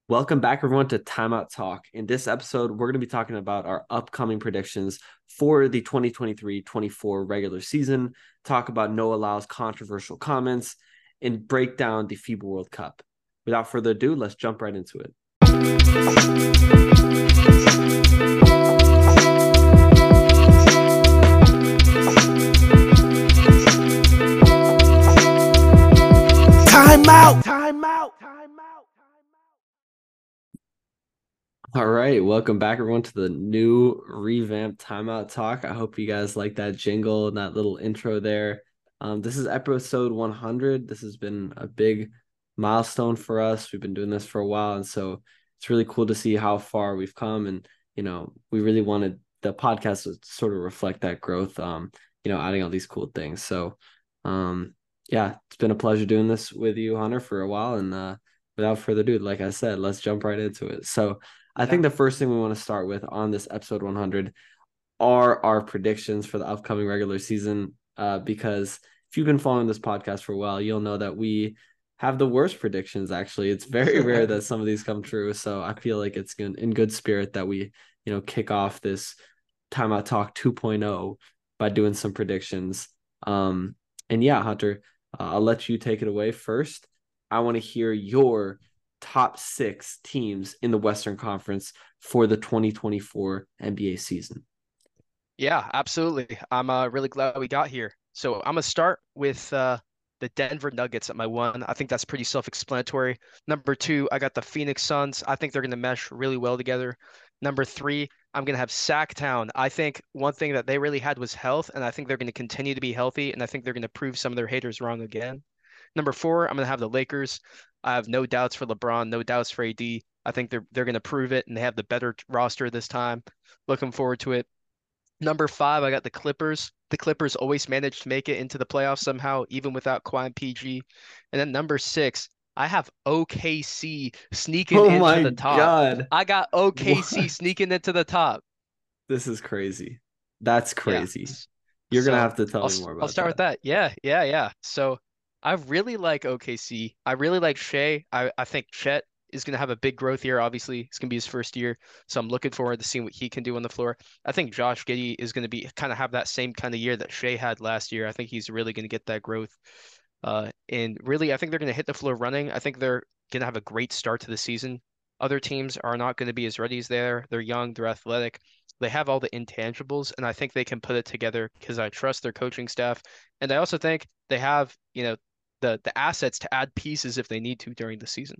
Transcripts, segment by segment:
Welcome back, everyone, to Timeout Talk. In this episode, we're going to be talking about our upcoming predictions for the 2023-24 regular season, talk about Noah Lyles' controversial comments, and break down the FIBA World Cup. Without further ado, let's jump right into it. Timeout. All right, welcome back, everyone, to the new revamped Timeout Talk. I hope you guys like that jingle and that little intro there. This is episode 100. This has been a big milestone for us. We've been doing this for a while, and so it's really cool to see how far we've come. And we really wanted the podcast to sort of reflect that growth. Adding all these cool things. So, yeah, it's been a pleasure doing this with you, Hunter, for a while. And without further ado, like I said, let's jump right into it. So. I Yeah. think the first thing we want to start with on this episode 100 are our predictions for the upcoming regular season. Because if you've been following this podcast for a while, you'll know that we have the worst predictions. Actually, it's very rare that some of these come true. So I feel like it's in good spirit that we, kick off this Timeout Talk 2.0 by doing some predictions. And yeah, Hunter, I'll let you take it away first. I want to hear your top six teams in the Western Conference for the 2024 NBA season. Yeah, absolutely. I'm really glad we got here. So I'm gonna start with the Denver Nuggets at my one. I think that's pretty self-explanatory. Number two, I got the Phoenix Suns. I think they're gonna mesh really well together. Number three, I'm gonna have Sacktown. I think one thing that they really had was health, and I think they're gonna continue to be healthy, and I think they're gonna prove some of their haters wrong again. Number four, I'm gonna have the Lakers. I have no doubts for LeBron, no doubts for AD. I think they're gonna prove it, and they have the better roster this time. Looking forward to it. Number five, I got the Clippers. The Clippers always manage to make it into the playoffs somehow, even without Kawhi and PG. And then number six, I have OKC sneaking Oh into my the top. God. I got OKC What? sneaking into the top. This is crazy. That's Yeah. crazy. You're gonna So have to tell I'll me more I'll about start with that. that. Yeah. So I really like OKC. I really like Shea. I think Chet is gonna have a big growth year. Obviously, it's gonna be his first year, so I'm looking forward to seeing what he can do on the floor. I think Josh Giddey is gonna be kind of have that same kind of year that Shea had last year. I think he's really gonna get that growth. And really, I think they're gonna hit the floor running. I think they're gonna have a great start to the season. Other teams are not going to be as ready as they're. They're young, they're athletic, they have all the intangibles, and I think they can put it together because I trust their coaching staff, and I also think they have, the assets to add pieces if they need to during the season.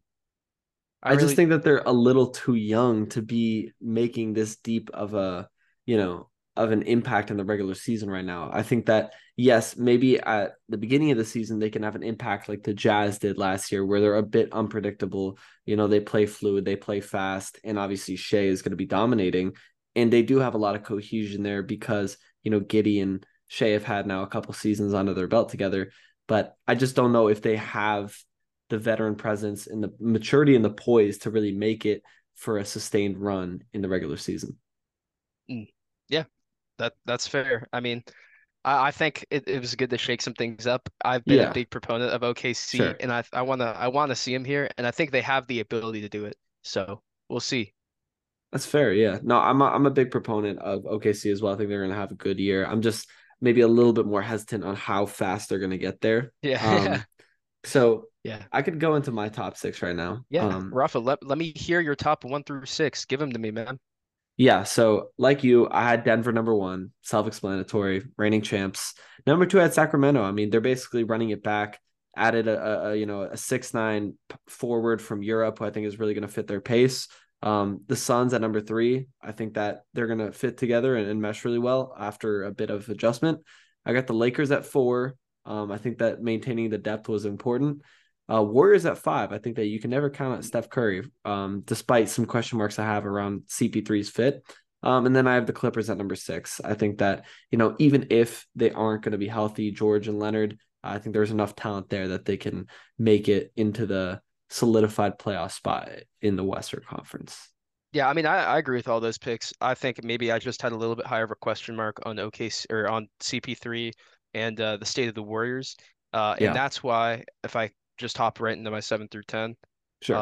I I just really, think that they're a little too young to be making this deep of you know, of an impact in the regular season right now. I think that yes, maybe at the beginning of the season they can have an impact like the Jazz did last year, where they're a bit unpredictable. They play fluid, they play fast, and obviously Shea is going to be dominating. And they do have a lot of cohesion there because Giddy and Shea have had now a couple seasons under their belt together. But I just don't know if they have the veteran presence and the maturity and the poise to really make it for a sustained run in the regular season. mm, yeah, that's fair. I mean, I think it was good to shake some things up. I've been a Yeah, big proponent of OKC, sure. and I wanna see him here, and I think they have the ability to do it. So we'll see. That's fair. Yeah. No, I'm a big proponent of OKC as well. I think they're gonna have a good year. I'm just maybe a little bit more hesitant on how fast they're gonna get there. Yeah, So yeah. I could go into my top six right now. Yeah, Rafa, let me hear your top one through six. Give them to me, man. Yeah, so like you, I had Denver number one, self-explanatory, reigning champs. Number two, I had Sacramento. I mean, they're basically running it back. Added a 6'9" forward from Europe, who I think is really going to fit their pace. The Suns at number three, I think that they're going to fit together and mesh really well after a bit of adjustment. I got the Lakers at four. I think that maintaining the depth was important. Warriors at five. I think that you can never count out Steph Curry, despite some question marks I have around CP3's fit. And then I have the Clippers at number six. I think that, even if they aren't going to be healthy, George and Leonard, I think there's enough talent there that they can make it into the solidified playoff spot in the Western Conference. Yeah, I mean, I agree with all those picks. I think maybe I just had a little bit higher of a question mark on OKC or on CP3 and the state of the Warriors. And Yeah, that's why if I just hop right into my 7 through 10, sure.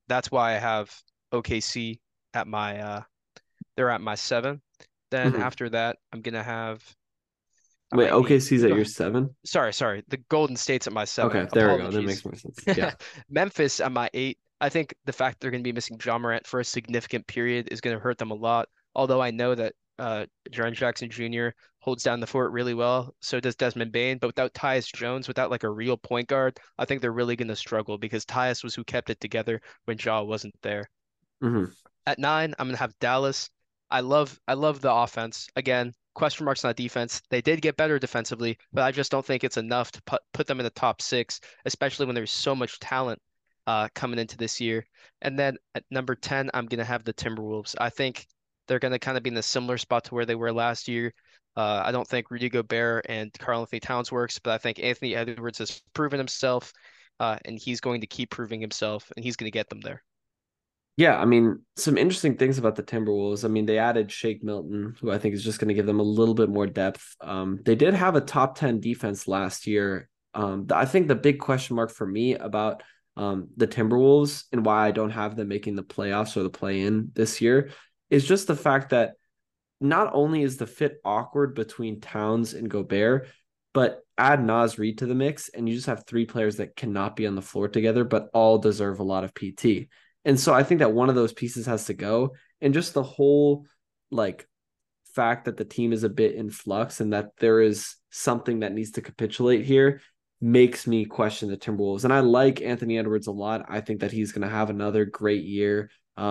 that's why I have OKC at my they're at my 7. Then Mhm. after that, I'm gonna have at Wait, my 8. OKC's at your 7? Sorry. The Golden State's at my 7. Okay, there we go. That Apologies. makes more sense. Yeah. Memphis at my 8. I think the fact they're going to be missing Ja Morant for a significant period is going to hurt them a lot. Although I know that Jaren Jackson Jr. holds down the fort really well, so does Desmond Bane. But without Tyus Jones, without like a real point guard, I think they're really going to struggle because Tyus was who kept it together when Ja wasn't there. Hmm. At 9, I'm gonna have Dallas. I love the offense. Again, question marks on defense. They did get better defensively, but I just don't think it's enough to put them in the top 6, especially when there's so much talent coming into this year. And then at number 10, I'm gonna have the Timberwolves. I think they're gonna kind of be in a similar spot to where they were last year. I don't think Rudy Gobert and Karl-Anthony Towns works, but I think Anthony Edwards has proven himself, and he's going to keep proving himself, and he's going to get them there. Yeah, I mean, some interesting things about the Timberwolves. I mean, they added Shake Milton, who I think is just going to give them a little bit more depth. They did have a top 10 defense last year. I think the big question mark for me about the Timberwolves and why I don't have them making the playoffs or the play-in this year is just the fact that not only is the fit awkward between Towns and Gobert, but add Naz Reid to the mix, and you just have three players that cannot be on the floor together, but all deserve a lot of PT. And so I think that one of those pieces has to go. And just the whole like fact that the team is a bit in flux and that there is something that needs to capitulate here makes me question the Timberwolves. And I like Anthony Edwards a lot. I think that he's going to have another great year.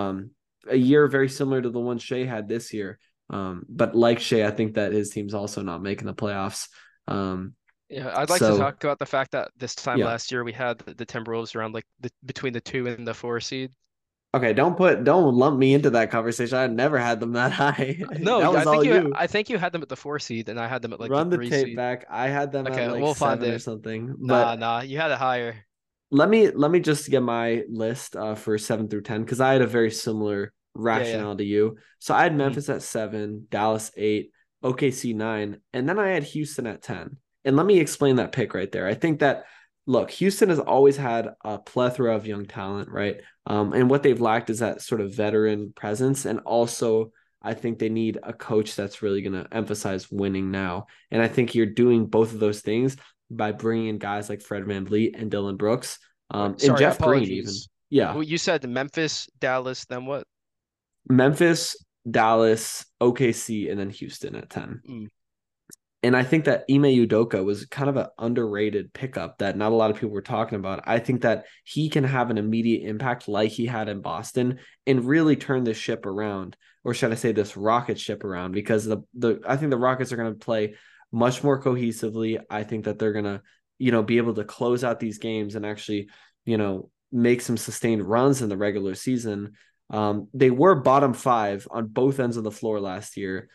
A year very similar to the one Shea had this year. But like Shea, I think that his team's also not making the playoffs. Um, Yeah, I'd like to so talk about the fact that this time yeah. last year we had the Timberwolves around like between the 2 and the 4 seed. Okay, don't lump me into that conversation. I never had them that high. No, That was all you. I think you had them at the 4 seed and I had them at like the Run the 3 tape seed. back. I had them at Okay, like we'll find 7 or it. something. Nah, But nah, you had it higher. let me just get my list for 7 through 10 because I had a very similar Yeah, yeah. rationale to you. So I had Mhm. Memphis at 7, Dallas 8, OKC 9, and then I had Houston at 10. And let me explain that pick right there. I think that look, Houston has always had a plethora of young talent, right? And what they've lacked is that sort of veteran presence, and also I think they need a coach that's really going to emphasize winning now. And I think you're doing both of those things by bringing in guys like Fred VanVleet and Dylan Brooks, Wait, and sorry, Jeff Green even. apologies. Yeah, Well, you said Memphis, Dallas, then what? Memphis, Dallas, OKC, and then Houston at 10. Mm, And I think that Ime Udoka was kind of an underrated pickup that not a lot of people were talking about. I think that he can have an immediate impact like he had in Boston and really turn this ship around, or should I say this rocket ship around? Because the I think the Rockets are going to play much more cohesively. I think that they're going to, be able to close out these games and actually, make some sustained runs in the regular season. They were bottom 5 on both ends of the floor last year.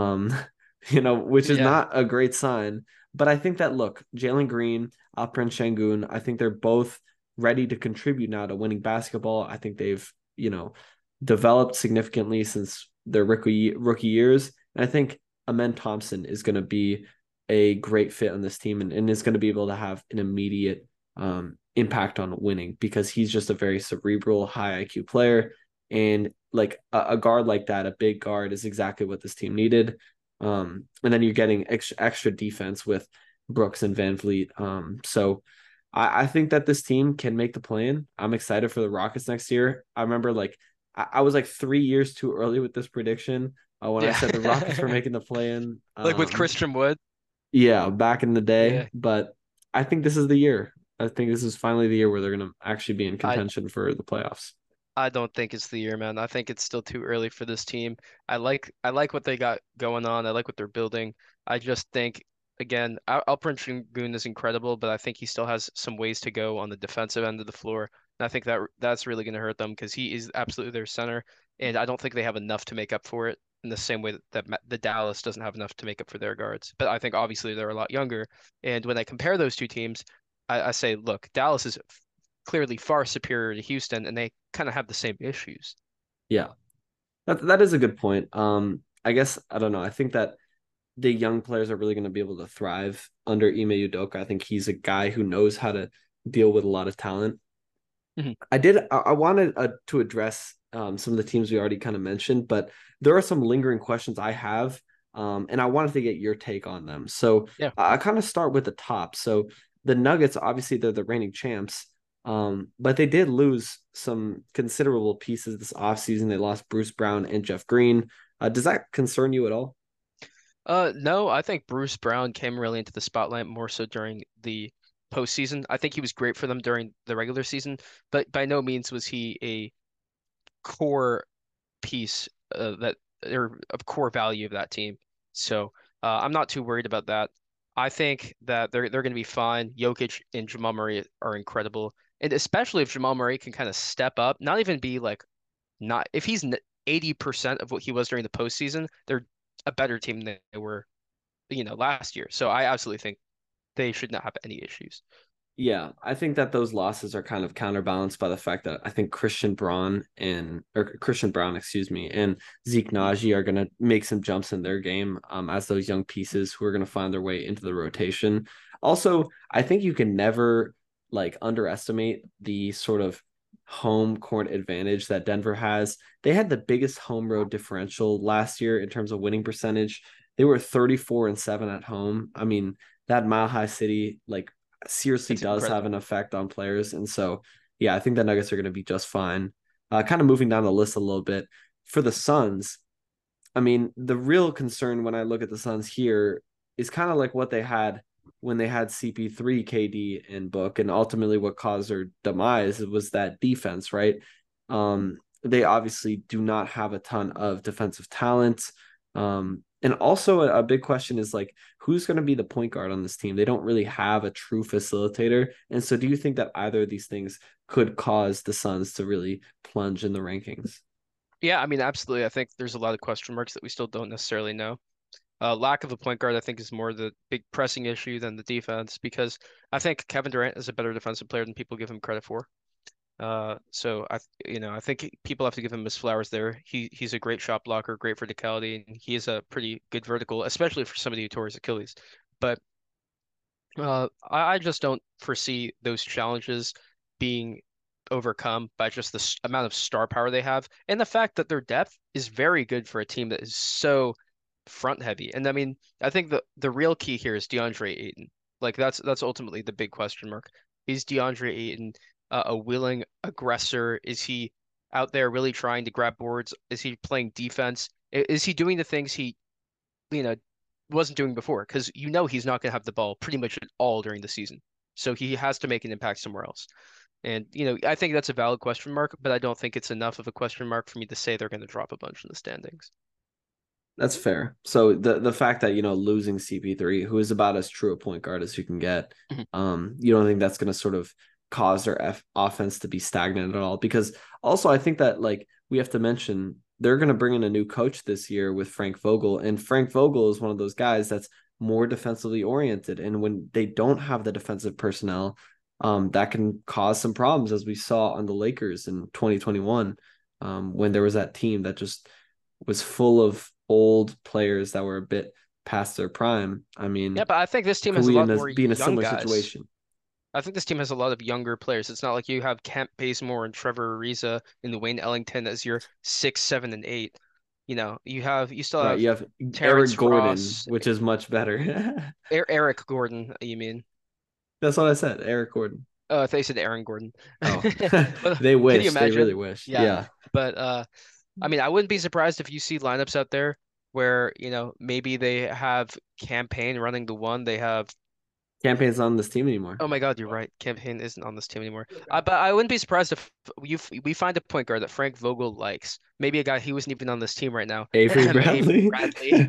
Which is yeah. not a great sign. But I think that look, Jalen Green, Alperen Şengün, I think they're both ready to contribute now to winning basketball. I think they've, developed significantly since their rookie years. And I think Amen Thompson is going to be a great fit on this team and is going to be able to have an immediate impact on winning because he's just a very cerebral, high IQ player. And like a guard like that, a big guard is exactly what this team needed. And then you're getting extra defense with Brooks and VanVleet. So I think that this team can make the plan. I'm excited for the Rockets next year. I remember like I was like 3 years too early with this prediction when I Yeah. said the Rockets were making the plan. Like with Christian Wood. Yeah, back in the day, Yeah. but I think this is the year. I think this is finally the year where they're going to actually be in I contention for the playoffs. I don't think it's the year, man. I think it's still too early for this team. I like what they got going on. I like what they're building. I just think again, Alperen Şengün is incredible, but I think he still has some ways to go on the defensive end of the floor. And I think that's really going to hurt them because he is absolutely their center, and I don't think they have enough to make up for it in the same way that the Dallas doesn't have enough to make up for their guards. But I think obviously they're a lot younger, and when I compare those two teams, I say, look, Dallas is clearly far superior to Houston, and they kind of have the same issues. Yeah, that is a good point. I guess I don't know. I think that the young players are really going to be able to thrive under Ime Udoka. I think he's a guy who knows how to deal with a lot of talent. Mhm. I wanted to address some of the teams we already kind of mentioned, but there are some lingering questions I have, and I wanted to get your take on them. So Yeah. I kind of start with the top. So the Nuggets, obviously, they're the reigning champs, but they did lose some considerable pieces this offseason. They lost Bruce Brown and Jeff Green. Does that concern you at all? No, I think Bruce Brown came really into the spotlight more so during the postseason. I think he was great for them during the regular season, but by no means was he a core piece that or of core value of that team. So I'm not too worried about that. I think that they're going to be fine. Jokic and Jamal Murray are incredible, and especially if Jamal Murray can kind of step up, not even be like not if he's 80% of what he was during the postseason, they're a better team than they were, last year. So I absolutely think they should not have any issues. Yeah, I think that those losses are kind of counterbalanced by the fact that I think Christian Brown, excuse me, and Zeke Mhm. Naji are going to make some jumps in their game as those young pieces who are going to find their way into the rotation. Also, I think you can never like underestimate the sort of home court advantage that Denver has. They had the biggest home road differential last year in terms of winning percentage. They were 34-7 at home. I mean, that Mile High City like seriously It's does have incredible. an effect on players. And so, yeah, I think the Nuggets are going to be just fine. Kind of moving down the list a little bit for the Suns. I mean, the real concern when I look at the Suns here is kind of like what they had when they had CP3, KD, and Book, and ultimately what caused their demise was that defense, right? They obviously do not have a ton of defensive talent. And also a big question is like who's going to be the point guard on this team? They don't really have a true facilitator. And so do you think that either of these things could cause the Suns to really plunge in the rankings? Yeah, I mean, absolutely. I think there's a lot of question marks that we still don't necessarily know. Lack of a point guard, I think, is more the big pressing issue than the defense because I think Kevin Durant is a better defensive player than people give him credit for. So I think people have to give him his flowers there. He's a great shot blocker, great verticality, and he is a pretty good vertical, especially for somebody who tore his Achilles. But I just don't foresee those challenges being overcome by just the amount of star power they have and the fact that their depth is very good for a team that is so front heavy. And I mean, I think the real key here is DeAndre Ayton. Like that's ultimately the big question mark. Is DeAndre Ayton a willing aggressor? Is he out there really trying to grab boards? Is he playing defense? Is he doing the things he, you know, wasn't doing before? Because he's not going to have the ball pretty much at all during the season. So he has to make an impact somewhere else. And, I think that's a valid question mark, but I don't think it's enough of a question mark for me to say they're going to drop a bunch in the standings. That's fair. So the fact that losing CP3, who is about as true a point guard as you can get, Mhm. you don't think that's going to sort of cause their offense to be stagnant at all? Because also I think that like we have to mention they're going to bring in a new coach this year with Frank Vogel, and Frank Vogel is one of those guys that's more defensively oriented, and when they don't have the defensive personnel, that can cause some problems, as we saw on the Lakers in 2021, when there was that team that just was full of old players that were a bit past their prime. I Yeah, mean, but I think this team could has a we lot more be in a young similar guys. situation? I think this team has a lot of younger players. It's not like you have Kent Bazemore and Trevor Ariza and Wayne Ellington as your 6, 7, and 8. You still Right. have You have Eric Terrence Gordon, Ross, which is much better. Eric Gordon, you mean? That's what I said. Eric Gordon. Oh, I thought you said Aaron Gordon. Oh, Well, they can you wish. They really imagine? wish. Yeah. Yeah. But I mean, I wouldn't be surprised if you see lineups out there where, maybe they have campaign running the one. They have, Campaign's on this team anymore. oh my God, you're right. Campaign isn't on this team anymore. But I wouldn't be surprised if we find a point guard that Frank Vogel likes. Maybe a guy he wasn't even on this team right now. Avery Avery Bradley. Bradley.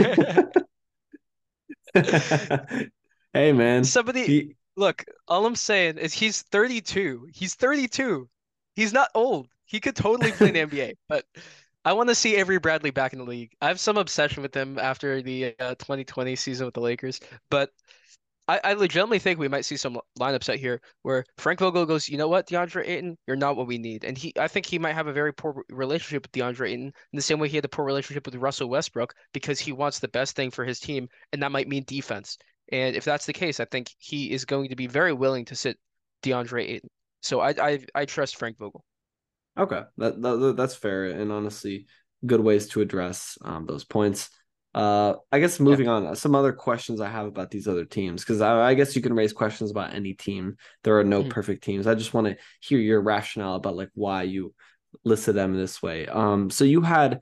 Hey man. Somebody, He look, all I'm saying is he's 32. He's 32. He's not old. He could totally play in the NBA, but I want to see Avery Bradley back in the league. I have some obsession with him after the 2020 season with the Lakers, but I legitimately think we might see some lineups out here where Frank Vogel goes, you know what, DeAndre Ayton, you're not what we need. And I think he might have a very poor relationship with DeAndre Ayton in the same way he had a poor relationship with Russell Westbrook because he wants the best thing for his team, and that might mean defense. And if that's the case, I think he is going to be very willing to sit DeAndre Ayton. So I trust Frank Vogel. Okay, that's fair, and honestly, good ways to address those points. I guess Yeah. moving on, some other questions I have about these other teams, because I guess you can raise questions about any team. There are no Mhm. perfect teams. I just want to hear your rationale about like why you listed them this way. So you had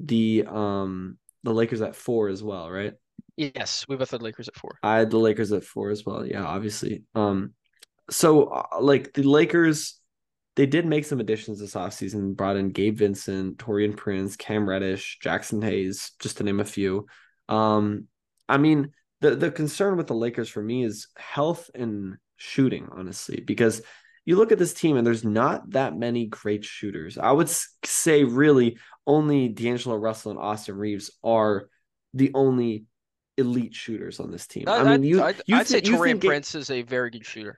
the Lakers at 4 as well, right? Yes, we both had Lakers at 4. I had the Lakers at 4 as well. Yeah, obviously. So like the Lakers, they did make some additions this offseason, brought in Gabe Vincent, Torian Prince, Cam Reddish, Jackson Hayes, just to name a few. Um, I mean, the concern with the Lakers for me is health and shooting, honestly, because you look at this team and there's not that many great shooters. I would say really only D'Angelo Russell and Austin Reeves are the only elite shooters on this team. I I, mean, I'd, I'd, I'd say you Torian think Prince is a very good shooter.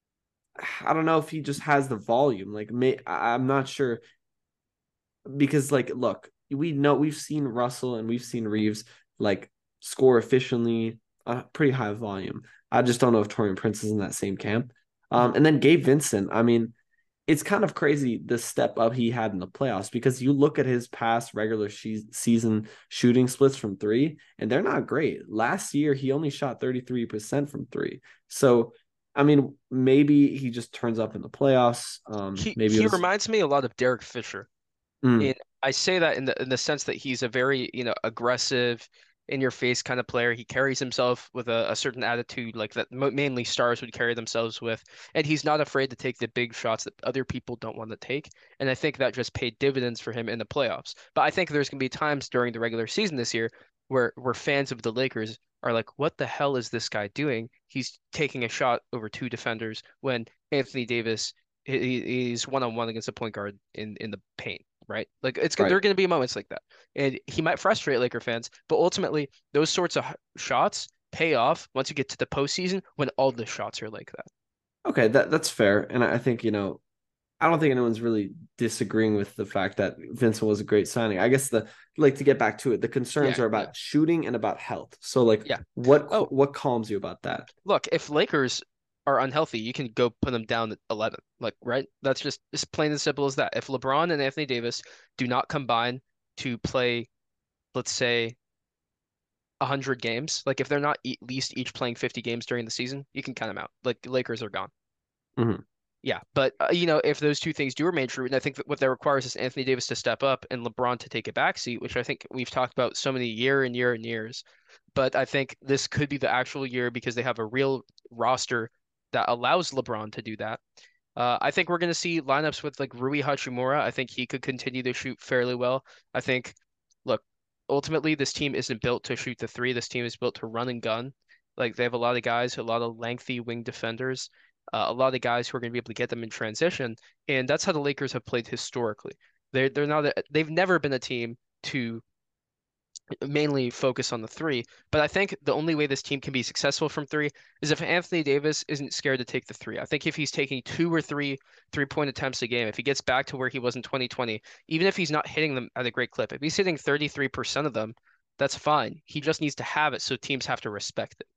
I don't know if he just has the volume. I'm not sure because like look, we know we've seen Russell and we've seen Reeves like score efficiently, a pretty high volume. I just don't know if Torian Prince is in that same camp. Mhm. And then Gabe Vincent. I mean, it's kind of crazy the step up he had in the playoffs because you look at his past regular season shooting splits from three, and they're not great. Last year, he only shot 33% from three. So, I mean, maybe he just turns up in the playoffs. Maybe it He was. reminds me a lot of Derek Fisher. Mm, And I say that in the sense that he's a very, aggressive, in your face kind of player. He carries himself with a certain attitude like that mainly stars would carry themselves with, and he's not afraid to take the big shots that other people don't want to take. And I think that just paid dividends for him in the playoffs. But I think there's going to be times during the regular season this year where fans of the Lakers are like, "What the hell is this guy doing? He's taking a shot over two defenders when Anthony Davis." He's one on one against a point guard in the paint, right? Like there right. are going to be moments like that, and he might frustrate Laker fans, but ultimately those sorts of shots pay off once you get to the postseason when all the shots are like that. Okay, that's fair, and I think I don't think anyone's really disagreeing with the fact that Vincent was a great signing. I guess to get back to it, the concerns Yeah, are yeah, about shooting and about health. So like yeah. Oh, what calms you about that? look, if Lakers are unhealthy, you can go put them down at 11. Like, right? That's just plain and simple as that. If LeBron and Anthony Davis do not combine to play, let's say, 100 games, like if they're not at least each playing 50 games during the season, you can count them out. Like Lakers are gone. Hmm. Yeah, but if those two things do remain true, and I think that what that requires is Anthony Davis to step up and LeBron to take a backseat, which I think we've talked about so many year and year and years. But I think this could be the actual year because they have a real roster that allows LeBron to do that. I think we're going to see lineups with like Rui Hachimura. I think he could continue to shoot fairly well. I think, look, ultimately this team isn't built to shoot the three. This team is built to run and gun. Like they have a lot of guys, a lot of lengthy wing defenders, a lot of guys who are going to be able to get them in transition, and that's how the Lakers have played historically. They're not they've never been a team to mainly focus on the three. But I think the only way this team can be successful from three is if Anthony Davis isn't scared to take the three. I think if he's taking two or three 3-point attempts a game, if he gets back to where he was in 2020, even if he's not hitting them at a great clip, if he's hitting 33% of them, that's fine. He just needs to have it so teams have to respect it.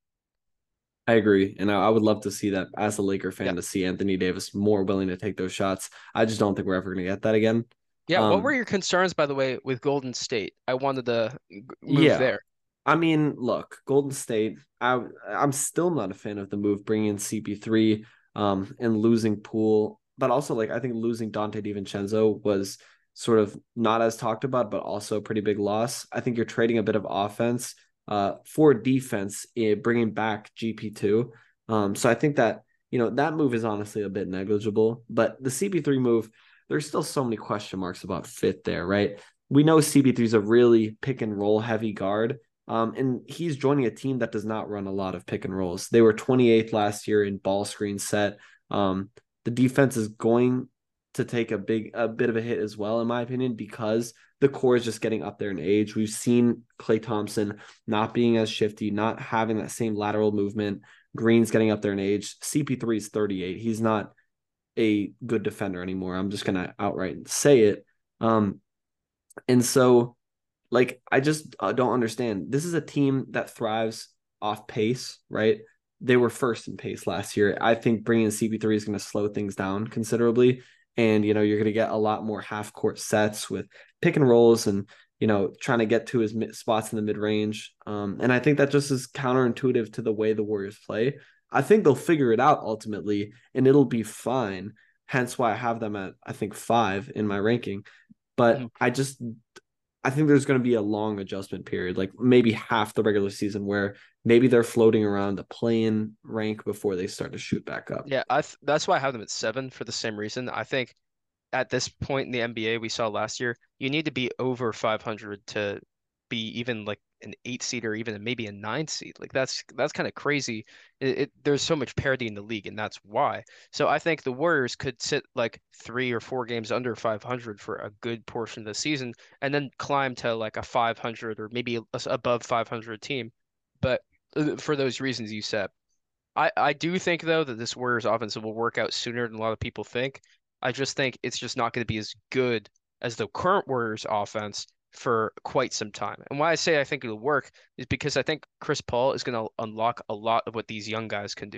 I agree, and I would love to see that as a Laker Yeah. fan to see Anthony Davis more willing to take those shots. I just don't think we're ever going to get that again. Yeah. What were Um, your concerns, by the way, with Golden State? I wanted to move yeah, there. I mean, look, Golden State. I'm still not a fan of the move bringing in CP3 and losing Poole, but also like I think losing Dante DiVincenzo was sort of not as talked about, but also a pretty big loss. I think you're trading a bit of offense for defense, bringing back GP2. So I think that that move is honestly a bit negligible, but the CP3 move, there's still so many question marks about fit there, right? We know CP3 is a really pick and roll heavy guard. And he's joining a team that does not run a lot of pick and rolls. They were 28th last year in ball screen set. The defense is going to take a bit of a hit as well, in my opinion, because the core is just getting up there in age. We've seen Klay Thompson not being as shifty, not having that same lateral movement. Green's getting up there in age. CP3 is 38. He's not a good defender anymore. I'm just gonna outright say it. And so like I just don't understand. This is a team that thrives off pace, right? they were first in pace last year. I think bringing in CP3 is going to slow things down considerably. And, you're going to get a lot more half court sets with pick and rolls and, trying to get to his spots in the mid range. And I think that just is counterintuitive to the way the Warriors play. I think they'll figure it out ultimately and it'll be fine. Hence why I have them at, I think, 5 in my ranking. But Mhm. I think there's going to be a long adjustment period, like maybe half the regular season, where maybe they're floating around the play-in rank before they start to shoot back up. Yeah, that's why I have them at 7 for the same reason. I think at this point in the NBA we saw last year, you need to be over 500 to be even like an 8 seed or even maybe a 9 seed. Like that's kind of crazy. There's so much parity in the league, and that's why. So I think the Warriors could sit like 3 or 4 games under 500 for a good portion of the season, and then climb to like a 500 or maybe above 500 team. But for those reasons you said. I do think though that this Warriors offense will work out sooner than a lot of people think. I just think it's just not going to be as good as the current Warriors offense for quite some time. And why I say I think it'll work is because I think Chris Paul is going to unlock a lot of what these young guys can do.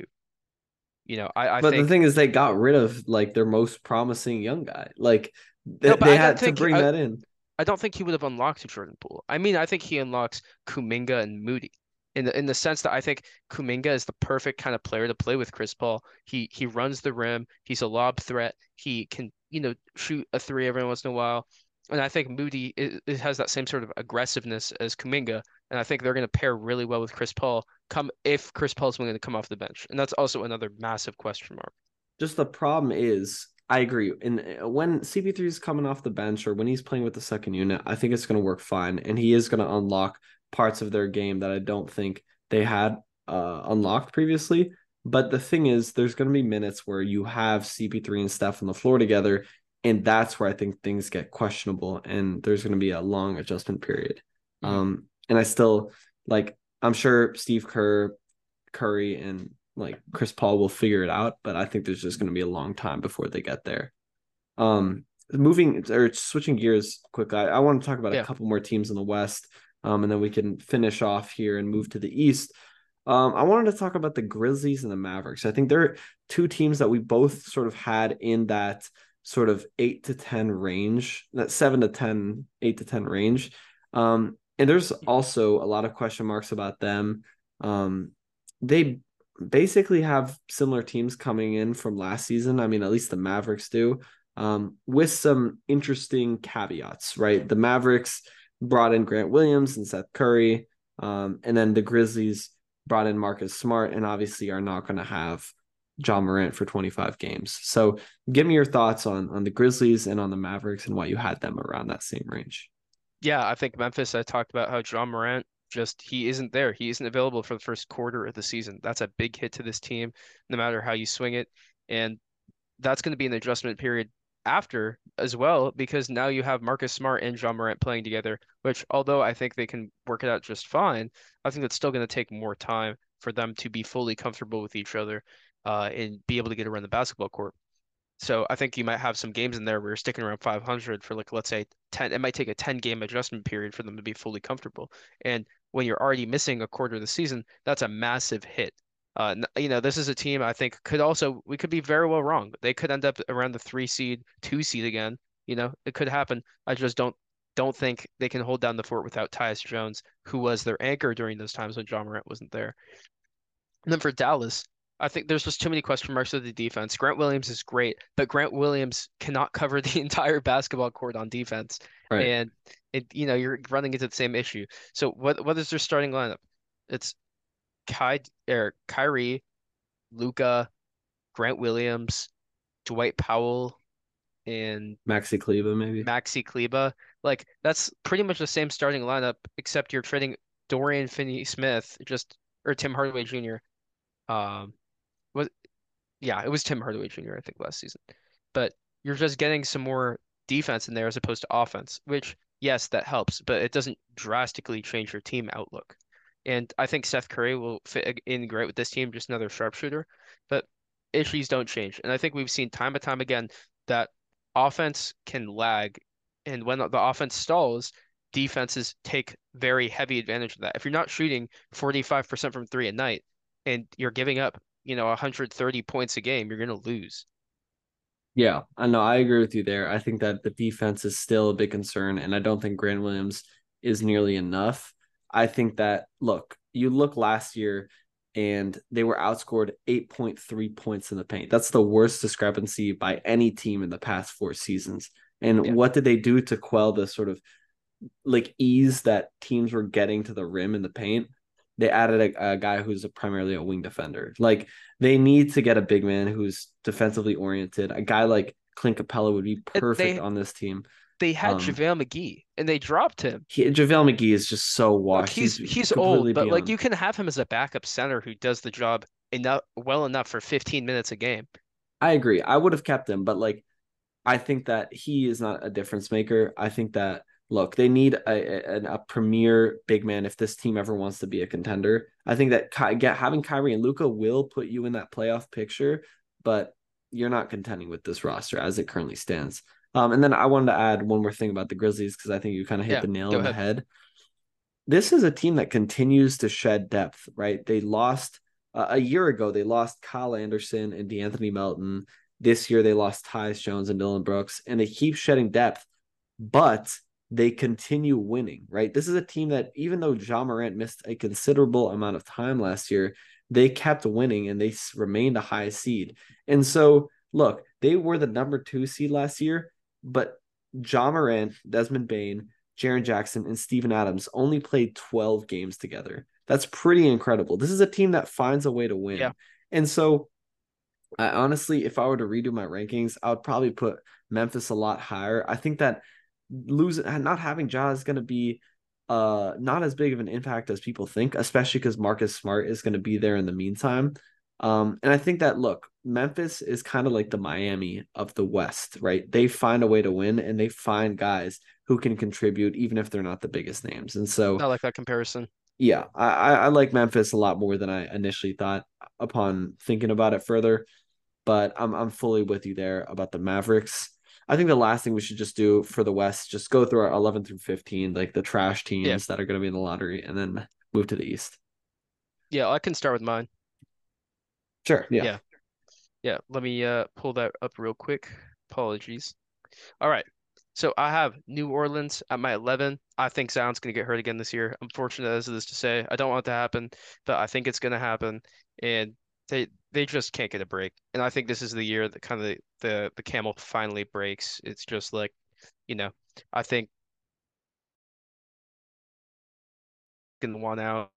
I But the think thing is, they got rid of like their most promising young guy. Like no, but they had to bring that in. I don't think he would have unlocked Jordan Poole. I mean, I think he unlocks Kuminga and Moody in the sense that I think Kuminga is the perfect kind of player to play with Chris Paul. He runs the rim. He's a lob threat. He can, shoot a three every once in a while. And I think Moody it has that same sort of aggressiveness as Kuminga. And I think they're going to pair really well with Chris Paul come if Chris Paul's willing to come off the bench. And that's also another massive question mark. Just the problem is, I agree. And when CP3 is coming off the bench or when he's playing with the second unit, I think it's going to work fine. And he is going to unlock parts of their game that I don't think they had unlocked previously. But the thing is, there's going to be minutes where you have CP3 and Steph on the floor together. And that's where I think things get questionable. And there's going to be a long adjustment period. Mhm. And I still like, I'm sure Steve Kerr, Curry, and like Chris Paul will figure it out, but I think there's just going to be a long time before they get there. Moving or switching gears quickly, I want to talk about a Yeah. couple more teams in the West, and then we can finish off here and move to the East. I wanted to talk about the Grizzlies and the Mavericks. I think they're two teams that we both sort of had in that sort of 8 to 10 range, that 7 to 10, 8 to 10 range. And there's also a lot of question marks about them. They basically have similar teams coming in from last season. I mean, at least the Mavericks do, with some interesting caveats, right? The Mavericks brought in Grant Williams and Seth Curry, and then the Grizzlies brought in Marcus Smart, and obviously are not going to have John Morant for 25 games. So, give me your thoughts on the Grizzlies and on the Mavericks and why you had them around that same range. Yeah, I think Memphis, I talked about how John Morant just he isn't there. He isn't available for the first quarter of the season. That's a big hit to this team, no matter how you swing it. And that's going to be an adjustment period after as well, because now you have Marcus Smart and John Morant playing together, which although I think they can work it out just fine, I think it's still going to take more time for them to be fully comfortable with each other, and be able to get around the basketball court. So I think you might have some games in there where you're sticking around 500 for like let's say 10. It might take a 10 game adjustment period for them to be fully comfortable. And when you're already missing a quarter of the season, that's a massive hit. This is a team I think could also we could be very well wrong. They could end up around the 3 seed, 2 seed again. It could happen. I just don't think they can hold down the fort without Tyus Jones, who was their anchor during those times when John Morant wasn't there. And then for Dallas, I think there's just too many question marks with the defense. Grant Williams is great, but Grant Williams cannot cover the entire basketball court on defense. Right. And you're running into the same issue. So what is their starting lineup? It's Kyrie, Luca, Grant Williams, Dwight Powell, and Maxi Kleba, maybe. Maxi Kleba. Like that's pretty much the same starting lineup, except you're trading Dorian Finney-Smith, just or Tim Hardaway Jr. Um, was Yeah, it was Tim Hardaway Jr. I think last season. But you're just getting some more defense in there as opposed to offense, which yes, that helps, but it doesn't drastically change your team outlook. And I think Seth Curry will fit in great with this team, just another sharpshooter. But issues don't change. And I think we've seen time and time again that offense can lag. And when the offense stalls, defenses take very heavy advantage of that. If you're not shooting 45% from three a night, and you're giving up, 130 points a game, you're gonna lose. Yeah, I know. I agree with you there. I think that the defense is still a big concern, and I don't think Grant Williams is nearly enough. I think that, look, you look last year and they were outscored 8.3 points in the paint. That's the worst discrepancy by any team in the past 4 seasons. And Yeah. what did they do to quell the sort of like ease that teams were getting to the rim in the paint? They added a guy who's primarily a wing defender. Like they need to get a big man who's defensively oriented. A guy like Clint Capella would be It, perfect they on this team. they had Um, JaVale McGee and they dropped him. JaVale McGee is just so Look, washed. he's Completely old, but like beyond. you can have him as a backup center who does the job enough for 15 minutes a game. I agree. I would have kept him, but like I think that he is not a difference maker. I think that look, they need a premier big man if this team ever wants to be a contender. I think that having Kyrie and Luka will put you in that playoff picture, but you're not contending with this roster as it currently stands. And then I wanted to add one more thing about the Grizzlies because I think you kind of hit Yeah, the nail go on the ahead. head. This is a team that continues to shed depth, right? They lost a year ago, they lost Kyle Anderson and DeAnthony Melton. This year, they lost Tyus Jones and Dylan Brooks, and they keep shedding depth, but they continue winning, right? This is a team that, even though Ja Morant missed a considerable amount of time last year, they kept winning and they remained a high seed. And so, look, they were the number 2 seed last year, but Ja Morant, Desmond Bain, Jaren Jackson, and Steven Adams only played 12 games together. That's pretty incredible. This is a team that finds a way to Yeah. win. And so, I honestly, if I were to redo my rankings, I would probably put Memphis a lot higher. I think that losing not having Ja is going to be not as big of an impact as people think, especially because Marcus Smart is going to be there in the meantime. And I think that look, Memphis is kind of like the Miami of the West, right? They find a way to win and they find guys who can contribute even if they're not the biggest names. And so I like that comparison. yeah, I like Memphis a lot more than I initially thought upon thinking about it further, but I'm fully with you there about the Mavericks. I think the last thing we should just do for the West, just go through our 11 through 15, like the trash Yeah. teams that are going to be in the lottery, and then move to the East. Yeah, I can start with mine. Sure. Yeah. Yeah. Yeah, let me pull that up real quick. Apologies. All right. So I have New Orleans at my 11. I think Zion's going to get hurt again this year. Unfortunate as it is to say, I don't want it to happen, but I think it's going to happen. And they just can't get a break. And I think this is the year that kind of the camel finally breaks. It's just like, you know, I think in one out,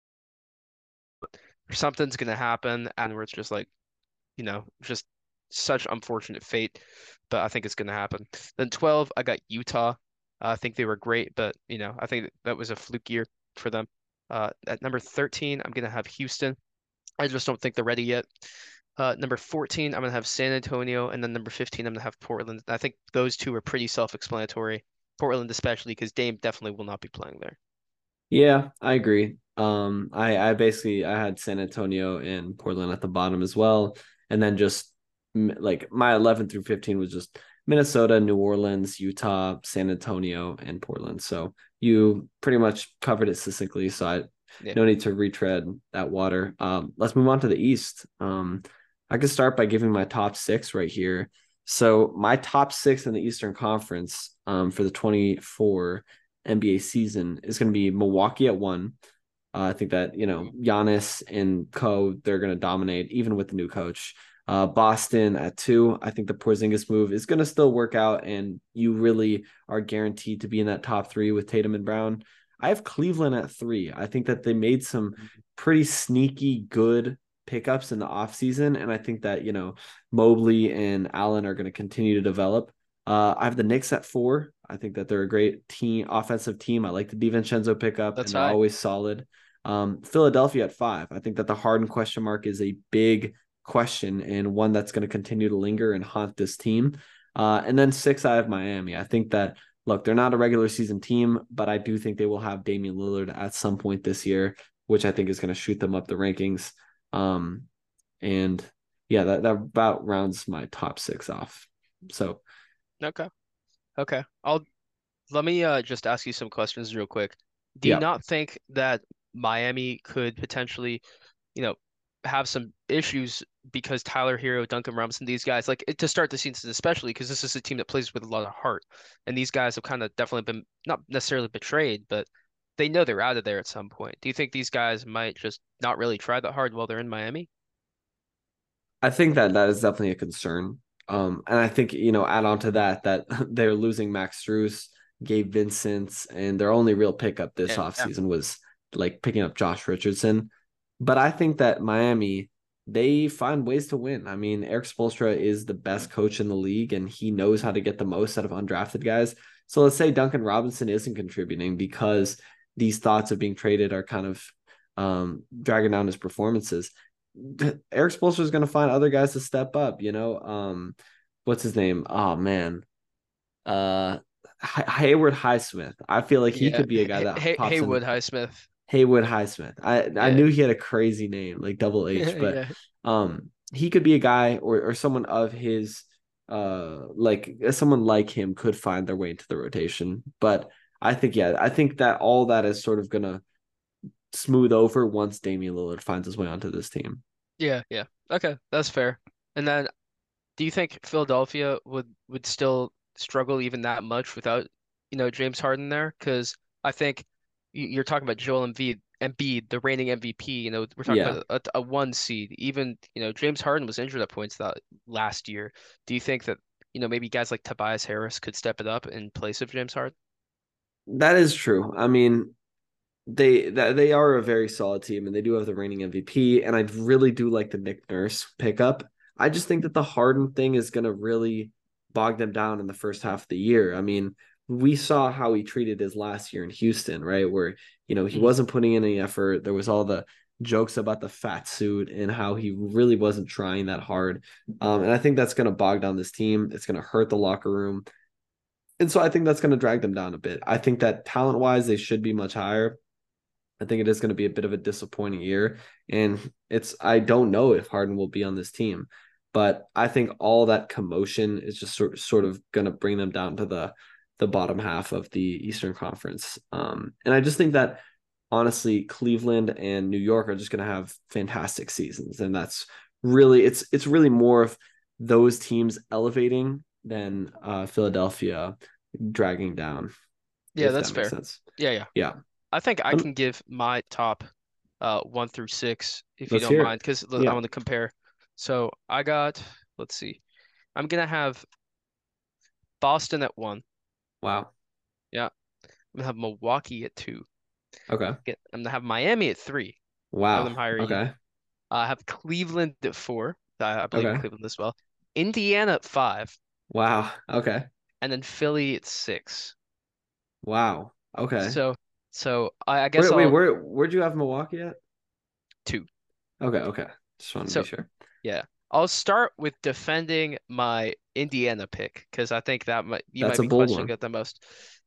something's going to happen, and where it's just like, just such unfortunate fate, but I think it's going to happen. Then 12, I got Utah. I think they were great, but I think that was a fluke year for them. At number 13, I'm going to have Houston. I just don't think they're ready yet. Number 14, I'm going to have San Antonio, and then number 15, I'm going to have Portland. I think those two are pretty self-explanatory. Portland especially because Dame definitely will not be playing there. Yeah, I agree. I basically I had San Antonio and Portland at the bottom as well, and then just like my 11 through 15 was just Minnesota, New Orleans, Utah, San Antonio, and Portland. So you pretty much covered it succinctly. So I Yeah, no need to retread that water. Let's move on to the East. I could start by giving my top six right here. So my top six in the Eastern Conference, for the 24 NBA season is going to be Milwaukee at one. I think that, Giannis and co, they're going to dominate even with the new coach. Boston at two. I think the Porzingis move is going to still work out, and you really are guaranteed to be in that top three with Tatum and Brown. I have Cleveland at three. I think that they made some pretty sneaky good pickups in the offseason. And I think that, Mobley and Allen are going to continue to develop. I have the Knicks at four. I think that they're a great team, offensive team. I like the DiVincenzo pickup, that's and they're high. always solid. Philadelphia at five. I think that the Harden question mark is a big question and one that's going to continue to linger and haunt this team. And then six, I have Miami. I think that, look, they're not a regular season team, but I do think they will have Damian Lillard at some point this year, which I think is going to shoot them up the rankings. And yeah, that about rounds my top six off. So Okay. Okay. I'll Let me just ask you some questions real quick. Do you yeah, not think that Miami could potentially, you know, have some issues because Tyler Hero, Duncan Robinson, these guys, like to start the season especially, because this is a team that plays with a lot of heart. And these guys have kind of definitely been not necessarily betrayed, but they know they're out of there at some point. Do you think these guys might just not really try that hard while they're in Miami? I think that that is definitely a concern. And I think, you know, add on to that, that they're losing Max Strus, Gabe Vincent, and their only real pickup this Yeah. offseason was like picking up Josh Richardson. But I think that Miami, they find ways to win. I mean, Eric Spoelstra is the best coach in the league, and he knows how to get the most out of undrafted guys. So let's say Duncan Robinson isn't contributing because these thoughts of being traded are kind of dragging down his performances. Eric Spoelstra is going to find other guys to step up. You know, what's his name? Oh man, uh, Hayward Highsmith. I feel like he Yeah. could be a guy that pops in. Haywood Highsmith. Haywood Highsmith. I Yeah. knew he had a crazy name, like double H, but Yeah. he could be a guy or someone of his like someone like him could find their way into the rotation. But I think yeah, I think that all that is sort of gonna smooth over once Damian Lillard finds his way onto this team. Yeah. Yeah. Okay, that's fair. And then do you think Philadelphia would still struggle even that much without, James Harden there? Because I think you're talking about Joel Embiid, the reigning MVP. We're talking Yeah. about a one seed. Even, James Harden was injured at points that last year. Do you think that, maybe guys like Tobias Harris could step it up in place of James Harden? That is true. I mean, they are a very solid team and they do have the reigning MVP. And I really do like the Nick Nurse pickup. I just think that the Harden thing is going to really bog them down in the first half of the year. I mean, we saw how he treated his last year in Houston, right? Where, you know, he Mhm. wasn't putting in any effort. There was all the jokes about the fat suit and how he really wasn't trying that hard. And I think that's going to bog down this team. It's going to hurt the locker room. And so I think that's going to drag them down a bit. I think that talent wise, they should be much higher. I think it is going to be a bit of a disappointing year. And I don't know if Harden will be on this team, but I think all that commotion is just sort of going to bring them down to the bottom half of the Eastern Conference. And I just think that honestly, Cleveland and New York are just going to have fantastic seasons. And that's really, it's really more of those teams elevating than Philadelphia dragging down, Yeah, if that's that makes fair. sense. Yeah, yeah. Yeah. I think I Um, can give my top 1 through 6 if you let's don't hear mind, it. because I Yeah. want to compare. So I got, let's see, I'm gonna have Boston at 1. Wow. Yeah. I'm gonna have Milwaukee at 2. Okay. I'm gonna have Miami at 3. I have Wow. them higher even. Okay. I have Cleveland at 4. I believe in Okay. Cleveland as well. Indiana at 5, Wow. Okay. and then Philly at 6. Wow. Okay. So, so I guess Wait, I'll where'd you have Milwaukee at? 2. Okay, okay. Just want to be So sure. yeah, I'll start with defending my Indiana pick because I think that you That's might a be bold questioning one. it the most.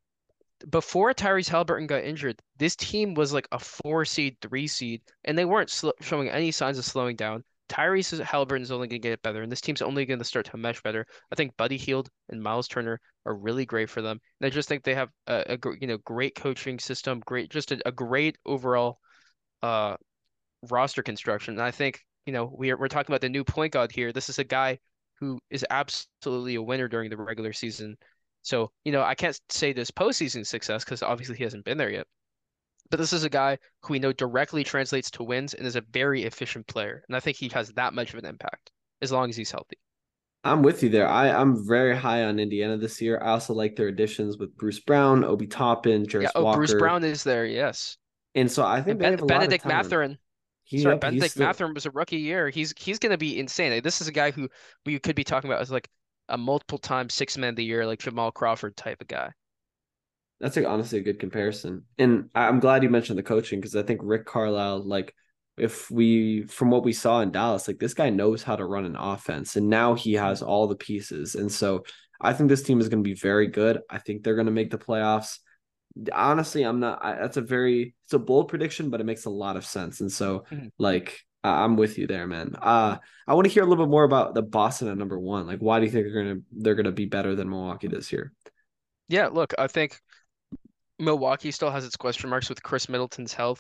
Before Tyrese Halliburton got injured, this team was like a 4 seed, 3 seed, and they weren't showing any signs of slowing down. Tyrese Halliburton is only going to get better, and this team's only going to start to mesh better. I think Buddy Hield and Miles Turner are really great for them, and I just think they have great coaching system, just a great overall uh roster construction. And I think, we're talking about the new point guard here. This is a guy who is absolutely a winner during the regular season. So, I can't say this postseason success because obviously he hasn't been there yet. But this is a guy who we know directly translates to wins and is a very efficient player. And I think he has that much of an impact as long as he's healthy. I'm with you there. I'm very high on Indiana this year. I also like their additions with Bruce Brown, Obi Toppin, Yeah. Jarris Oh, Bruce Walker. Brown is there. Yes. And so I And think they have a lot of Benedict talent. Mathurin. Sorry, He's Benedict still Mathurin was a rookie year. He's going to be insane. This is a guy who we could be talking about as like a multiple time six man of the year, like Jamal Crawford type of guy. that's like honestly a good comparison. And I'm glad you mentioned the coaching because I think Rick Carlisle, like if we from what we saw in Dallas, like this guy knows how to run an offense and now he Mhm. has all the pieces. And so I think this team is going to be very good. I think they're going to make the playoffs. Honestly, I'm not that's it's a bold prediction, but it makes a lot of sense. And so Mhm. like I'm with you there, man. I want to hear a little bit more about the Boston at number one. Like why do you think they're gonna be better than Milwaukee this year? Yeah, look, I think Milwaukee still has its question marks with Chris Middleton's health.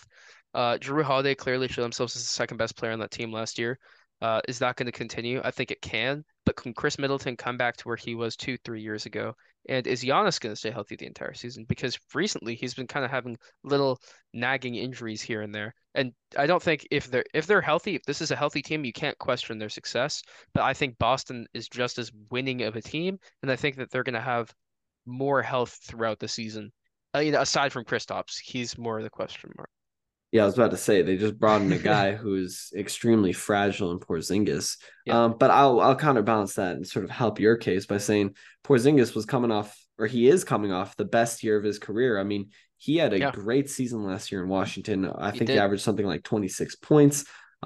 Drew Holiday clearly showed himself as the second best player on that team last year. Is that going to continue? I think it can, but can Chris Middleton come back to where he was 2, 3 years ago? And is Giannis going to stay healthy the entire season? Because recently he's been kind of having little nagging injuries here and there. And I don't think if they're healthy, if this is a healthy team, you can't question their success. But I think Boston is just as winning of a team, and I think that they're going to have more health throughout the season. Aside from Kristaps, he's more the question mark. Yeah, I was about to say they just brought in a guy who's extremely fragile in Porzingis. Yeah, But I'll counterbalance that and sort of help your case by saying Porzingis was coming off, or he is coming off the best year of his career. I mean, he had a yeah, great season last year in Washington. I he think he did. averaged something like 26 points.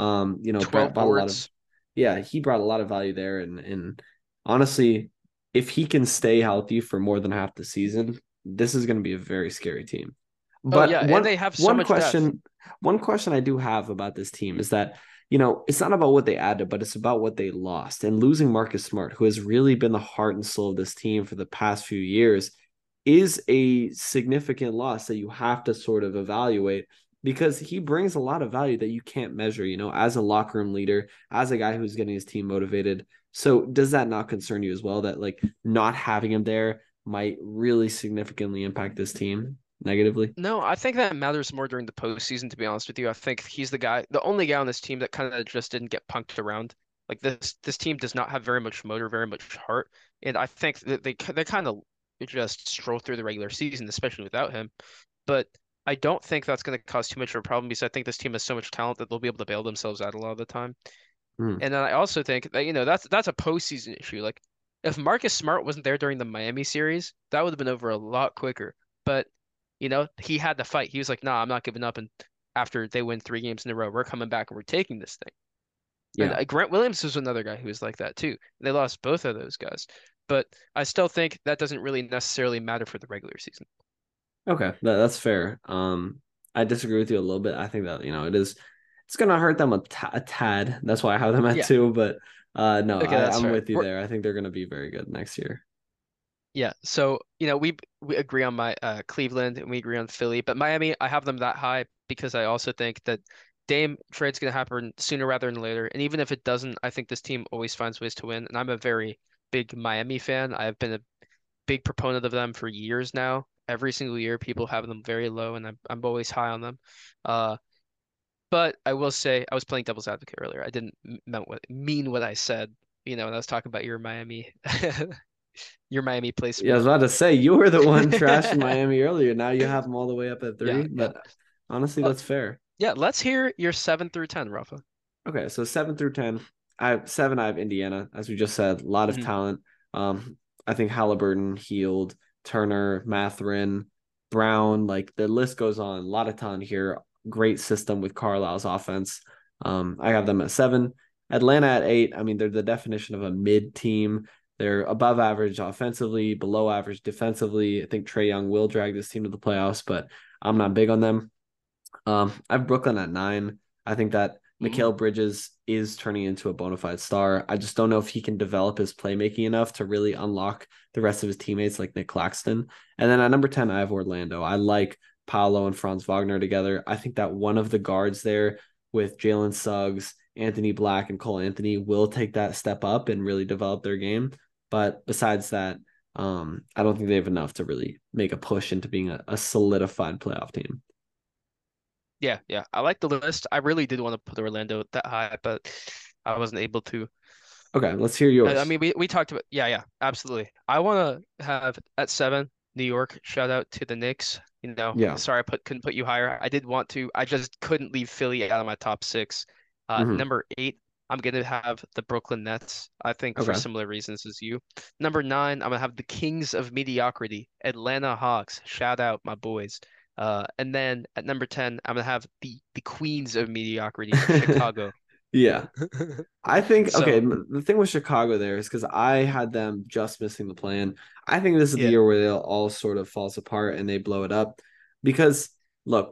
Brett 12 brought a lot of, boards. yeah, he brought a lot of value there. And honestly, if he can stay healthy for more than half the season, this is going to be a very scary team. Oh But yeah, and they have so one much depth. question one question I do have about this team is that, it's not about what they added, but it's about what they lost. And losing Marcus Smart, who has really been the heart and soul of this team for the past few years, is a significant loss that you have to sort of evaluate because he brings a lot of value that you can't measure, as a locker room leader, as a guy who's getting his team motivated. So does that not concern you as well that like not having him there might really significantly impact this team negatively? No, I think that matters more during the postseason, to be honest with you. I think he's the only guy on this team that kind of just didn't get punked around. Like this team does not have very much motor, very much heart, and I think that they kind of just stroll through the regular season, especially without him. But I don't think that's going to cause too much of a problem because I think this team has so much talent that they'll be able to bail themselves out a lot of the time. Hmm. And then I also think that, that's a postseason issue. Like if Marcus Smart wasn't there during the Miami series, that would have been over a lot quicker. But, he had to fight. He was like, nah, I'm not giving up. And after they win 3 games in a row, we're coming back and we're taking this thing. And Yeah. Grant Williams was another guy who was like that too. They lost both of those guys. But I still think that doesn't really necessarily matter for the regular season. Okay, that's fair. I disagree with you a little bit. I think that it's gonna hurt them a tad. That's why I have them at Yeah. two. But no, Okay, that's I'm fair. with you there. I think they're gonna be very good next year. Yeah, so we agree on my Cleveland and we agree on Philly, but Miami I have them that high because I also think that Dame trade's going to happen sooner rather than later, and even if it doesn't, I think this team always finds ways to win, and I'm a very big Miami fan. I've been a big proponent of them for years now. Every single year, people have them very low, and I'm always high on them. Uh, but I will say I was playing devil's advocate earlier. I didn't mean what I said. When I was talking about your Miami, your Miami Yeah, I placement. was about to say you were the one trashing Miami earlier. Now you have them all the way up at Yeah, three. yeah. But honestly, Uh, that's fair. yeah, let's hear your 7 through 10, Rafa. Okay, so 7 through 10. I have seven. I have Indiana, as we just said, a lot of Mhm. talent. I think Halliburton, Healed, Turner, Matherin, Brown, like the list goes on. A lot of talent here. Great system with Carlisle's offense. I have them at seven. Atlanta at eight. I mean, they're the definition of a mid team. They're above average offensively, below average defensively. I think Trae Young will drag this team to the playoffs, but I'm not big on them. I have Brooklyn at nine. I think that Ooh. Mikal Bridges is turning into a bona fide star. I just don't know if he can develop his playmaking enough to really unlock the rest of his teammates like Nick Claxton. And then at number 10, I have Orlando. I like Paolo and Franz Wagner together. I think that one of the guards there with Jalen Suggs, Anthony Black, and Cole Anthony will take that step up and really develop their game. But besides that, I don't think they have enough to really make a push into being a solidified playoff team. Yeah, yeah. I like the list. I really did want to put Orlando that high, but I wasn't able to. Okay, let's hear I yours. mean, we talked about, yeah, yeah, absolutely. I want to have at 7, New York. Shout out to the Knicks. Yeah. Sorry couldn't put you higher. I did want to. I just couldn't leave Philly out of my top 6. Hmm. Number 8, I'm gonna have the Brooklyn Nets. I think for Okay. similar reasons as you. Number 9, I'm gonna have the Kings of Mediocrity, Atlanta Hawks. Shout out my boys. And then at number 10, I'm gonna have the Queens of Mediocrity, Chicago. Yeah. I think okay, So the thing with Chicago there is because I had them just missing the plan. I think this is the yeah. year where they'll all sort of falls apart and they blow it up. Because look,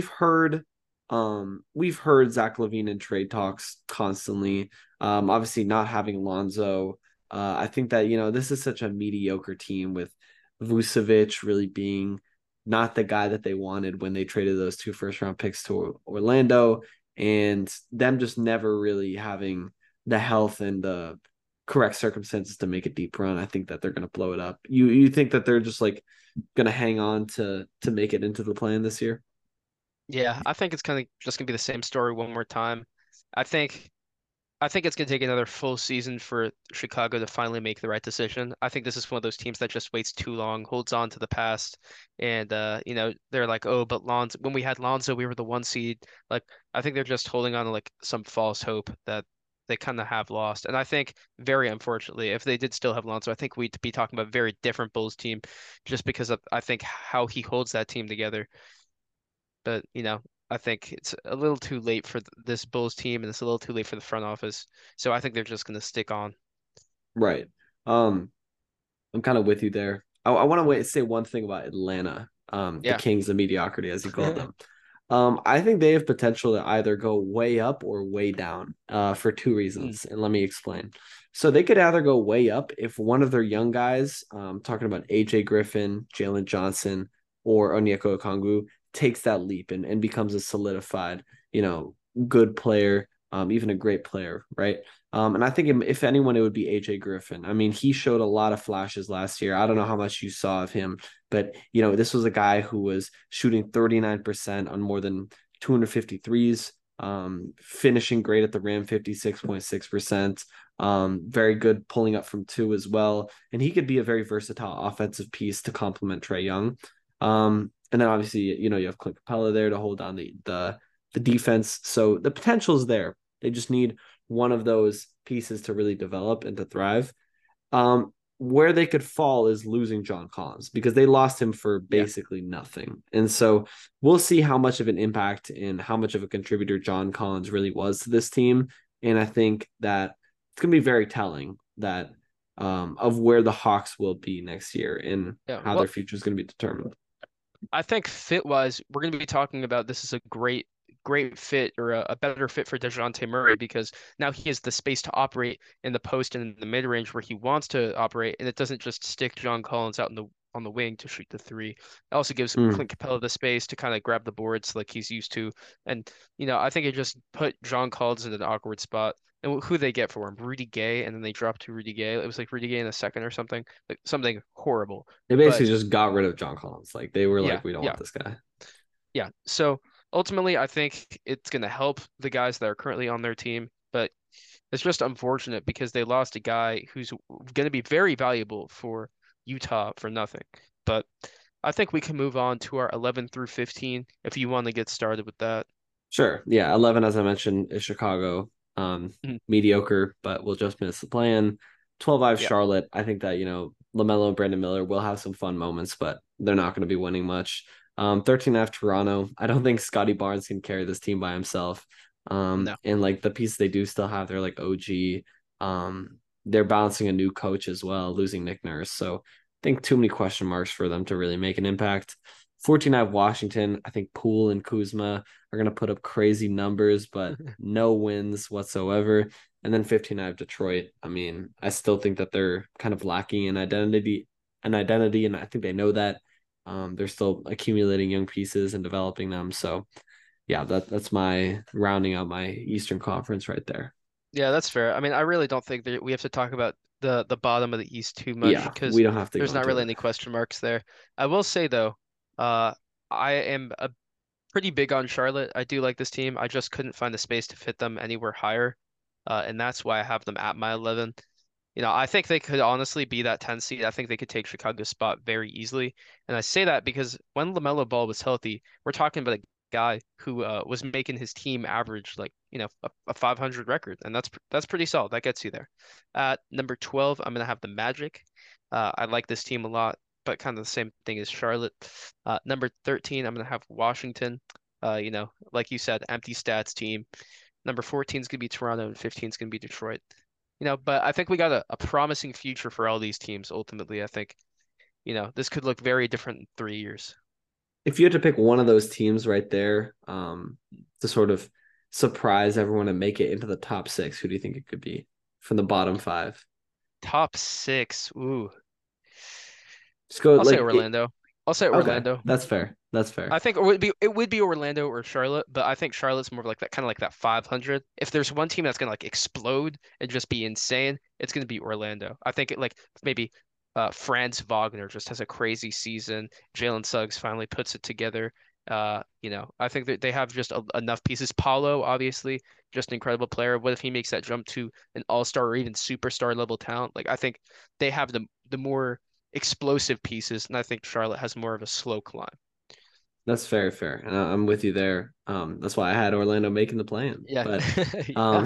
we've heard Zach LaVine in trade talks constantly. Obviously not having Lonzo. I think that this is such a mediocre team with Vucevic really being not the guy that they wanted when they traded those 2 first-round picks to Orlando, and them just never really having the health and the correct circumstances to make a deep run. I think that they're going to blow it up. You think that they're just like going to hang on to make it into the plan this year? Yeah, I think it's kind of just gonna be the same story one more time. I think I think it's gonna take another full season for Chicago to finally make the right decision. I think this is one of those teams that just waits too long, holds on to the past, and they're like, oh, but Lonzo, when we had Lonzo, we were the 1 seed. Like, I think they're just holding on to like some false hope that they kind of have lost. And I think, very unfortunately, if they did still have Lonzo, I think we'd be talking about a very different Bulls team, just because of I think how he holds that team together. But, I think it's a little too late for this Bulls team, and it's a little too late for the front office. So I think they're just going to stick on. Right. Um, I'm kind of with you there. I want to wait say one thing about Atlanta, the Yeah. Kings of mediocrity, as you called them. I think they have potential to either go way up or way down, for two Mm, reasons, and let me explain. So they could either go way up if one of their young guys, talking about AJ Griffin, Jalen Johnson, or Onyeka Okongwu, takes that leap and becomes a solidified, good player, even a great player, right? And I think if anyone, it would be AJ Griffin. I mean, he showed a lot of flashes last year. I don't know how much you saw of him, but this was a guy who was shooting 39% on more than 250 threes, finishing great at the rim, 56.6%. Very good pulling up from two as well. And he could be a very versatile offensive piece to complement Trae Young. And then obviously, you have Clint Capella there to hold down the defense. So the potential is there. They just need one of those pieces to really develop and to thrive. Where they could fall is losing John Collins because they lost him for yeah. basically nothing. And so we'll see how much of an impact and how much of a contributor John Collins really was to this team. And I think that it's going to be very telling that of where the Hawks will be next year and Yeah. how their Well, future is going to be determined. I think fit wise, we're going to be talking about this is a great fit or a better fit for DeJounte Murray because now he has the space to operate in the post and in the mid range where he wants to operate, and it doesn't just stick John Collins out in the on the wing to shoot the three. It also gives Mm. Clint Capella the space to kind of grab the boards like he's used to. And, I think it just put John Collins in an awkward spot. And who they get for him? Rudy Gay, and then they dropped to Rudy Gay. It was like Rudy Gay in a second or something, like something horrible. They But basically just got rid of John Collins. Like they were yeah, like, we don't yeah. want this guy. Yeah. So ultimately, I think it's going to help the guys that are currently on their team, but it's just unfortunate because they lost a guy who's going to be very valuable for Utah for nothing. But I think we can move on to our 11 through 15 if you want to get started with that. Sure. Yeah. 11, as I mentioned, is Chicago. Mhm. Mediocre, but will just miss the plan. 12, I have Yeah. Charlotte. I think that, LaMelo and Brandon Miller will have some fun moments, but they're not going to be winning much. 13, I have Toronto. I don't think Scotty Barnes can carry this team by himself. No. And like the piece they do still have, they're like OG. They're balancing a new coach as well, losing Nick Nurse. So I think too many question marks for them to really make an impact. 14, I have Washington. I think Poole and Kuzma are going to put up crazy numbers, but no wins whatsoever. And then 15, I have Detroit. I mean, I still think that they're kind of lacking an identity, and I think they know that. They're still accumulating young pieces and developing them. So yeah, that's my rounding out my Eastern Conference right there. Yeah, that's fair. I mean, I really don't think that we have to talk about the bottom of the East too much Yeah, because we don't have to there's go not into really it. any question marks there. I will say though, uh, I am a pretty big on Charlotte. I do like this team. I just couldn't find the space to fit them anywhere higher. And that's why I have them at my 11. I think they could honestly be that 10 seed. I think they could take Chicago's spot very easily. And I say that because when LaMelo Ball was healthy, we're talking about a guy who was making his team average like, a 500 record. And that's pretty solid. That gets you there. At number 12, I'm going to have the Magic. I like this team a lot, but kind of the same thing as Charlotte. Number 13, I'm going to have Washington. Like you said, empty stats team. Number 14 is going to be Toronto, and 15 is going to be Detroit. But I think we got a promising future for all these teams ultimately. I think, this could look very different in 3 years. If you had to pick one of those teams right there, to sort of surprise everyone and make it into the top six, who do you think it could be from the bottom five? Top six. Ooh, Just go I'll say like it, Orlando. I'll say Okay, Orlando. that's fair. That's fair. I think it would be Orlando or Charlotte, but I think Charlotte's more of like that kind of like that 500. If there's one team that's gonna like explode and just be insane, it's gonna be Orlando. I think it like maybe Franz Wagner just has a crazy season. Jalen Suggs finally puts it together. I think that they have just enough pieces. Paulo, obviously, just an incredible player. What if he makes that jump to an all-star or even superstar level talent? Like I think they have the more explosive pieces, and I think Charlotte has more of a slow climb. That's very fair, and I'm with you there. That's why I had Orlando making the plan. Yeah. But Yeah. um,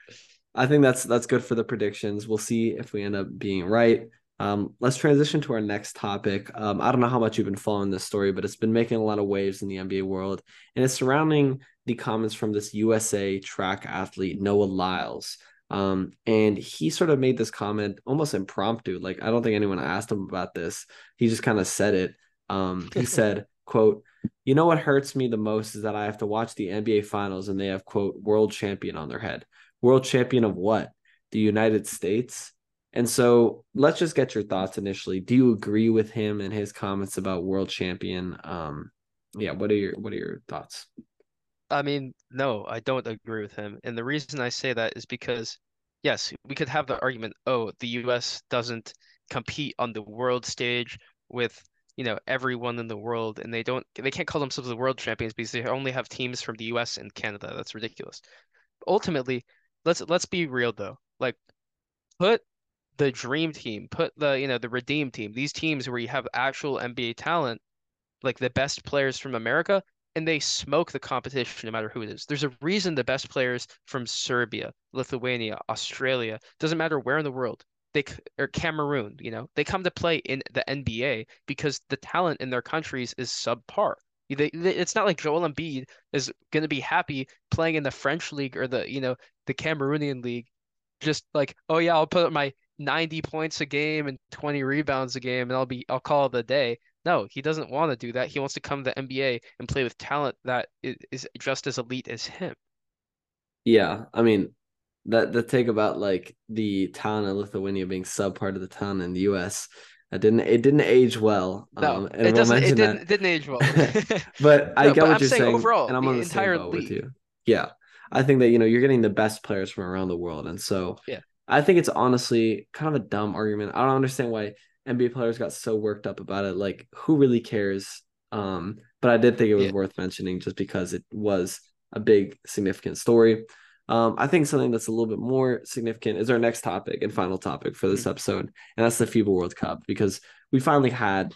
I think that's good for the predictions. We'll see if we end up being right. Let's transition to our next topic. I don't know how much you've been following this story, but it's been making a lot of waves in the NBA world, and it's surrounding the comments from this USA track athlete Noah Lyles. And he sort of made this comment almost impromptu. Like I don't think anyone asked him about this. He just kind of said it. He said, "quote." You know what hurts me the most is that I have to watch the NBA finals and they have, quote, world champion on their head. World champion of what? The United States? And so let's just get your thoughts initially. Do you agree with him and his comments about world champion? Yeah, what are your thoughts? I mean, no, I don't agree with him. And the reason I say that is because, yes, we could have the argument, oh, the US doesn't compete on the world stage with, everyone in the world, and they can't call themselves the world champions because they only have teams from the US and Canada. That's ridiculous. Ultimately, let's be real though. Like, put the dream team, put the redeem team, these teams where you have actual NBA talent like the best players from America, and they smoke the competition no matter who it is. There's a reason the best players from Serbia, Lithuania, Australia, doesn't matter where in the world, or Cameroon, they come to play in the NBA because the talent in their countries is subpar. It's not like Joel Embiid is going to be happy playing in the French league or the Cameroonian league just like, oh yeah, I'll put up my 90 points a game and 20 rebounds a game and I'll call it a day. No, he doesn't want to do that. He wants to come to the NBA and play with talent that is just as elite as him. Yeah, I mean that the take about like the town of Lithuania being sub part of the town in the US, it didn't age well. No, And it we'll doesn't. It mention didn't that. it didn't age well. But I No, get but what I'm you're saying saying, overall, and I'm on the the same entire boat with league. you. Yeah. I think that, you're getting the best players from around the world. And so Yeah, I think it's honestly kind of a dumb argument. I don't understand why NBA players got so worked up about it. Like, who really cares? But I did think it was yeah. worth mentioning just because it was a big, significant story. I think something that's a little bit more significant is our next topic and final topic for this Mhm. episode, and that's the FIBA World Cup because we finally had,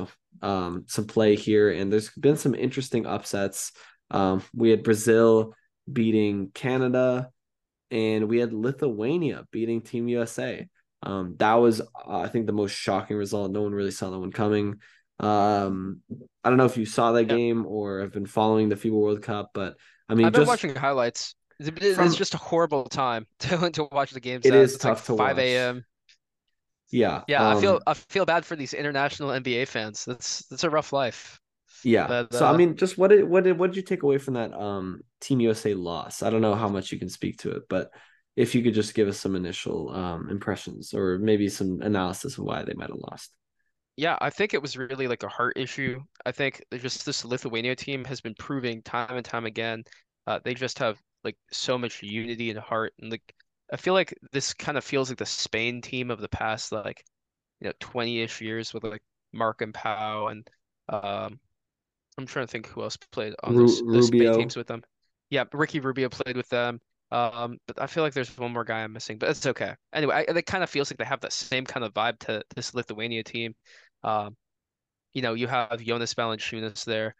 some play here, and there's been some interesting upsets. We had Brazil beating Canada, and we had Lithuania beating Team USA. That was, I think, the most shocking result. No one really saw that one coming. Um, I don't know if you saw that Yeah. game or have been following the FIBA World Cup, but I mean, I've been just watching highlights. It's from just a horrible time to watch the games it at. is It's like tough to 5 watch. a.m. Yeah. Yeah, I feel bad for these international NBA fans. That's a rough life. Yeah. But So I mean, just what did you take away from that Team USA loss? I don't know how much you can speak to it, but if you could just give us some initial impressions or maybe some analysis of why they might have lost. yeah, I think it was really like a heart issue. I think just this Lithuania team has been proving time and time again. They just have like so much unity and heart, and like I feel like this kind of feels like the Spain team of the past, like 20-ish years with like Mark and Pau, and um, I'm trying to think who else played on those Spain teams Rubio. with them. Yeah, Ricky Rubio played with them. But I feel like there's one more guy I'm missing, but it's okay. Anyway, it kind of feels like they have that same kind of vibe to this Lithuania team. Um, you have Jonas Valanciunas there.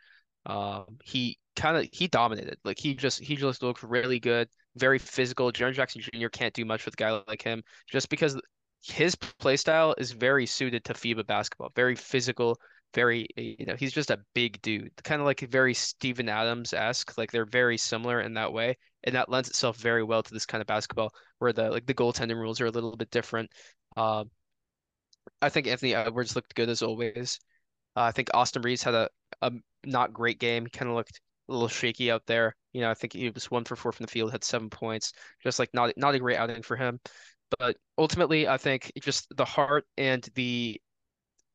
He dominated. Like he just looked really good, very physical. Jaren Jackson Jr. can't do much with a guy like him, just because his play style is very suited to FIBA basketball. Very physical, very he's just a big dude, kind of like very Steven Adams-esque. Like they're very similar in that way, and that lends itself very well to this kind of basketball where the goaltending rules are a little bit different. Um, I think Anthony Edwards looked good as always. I think Austin Reeves had a not great game. He kind of looked a little shaky out there. I think he was 1 for 4 from the field, had 7 points. Just like not a great outing for him. But ultimately, I think just the heart and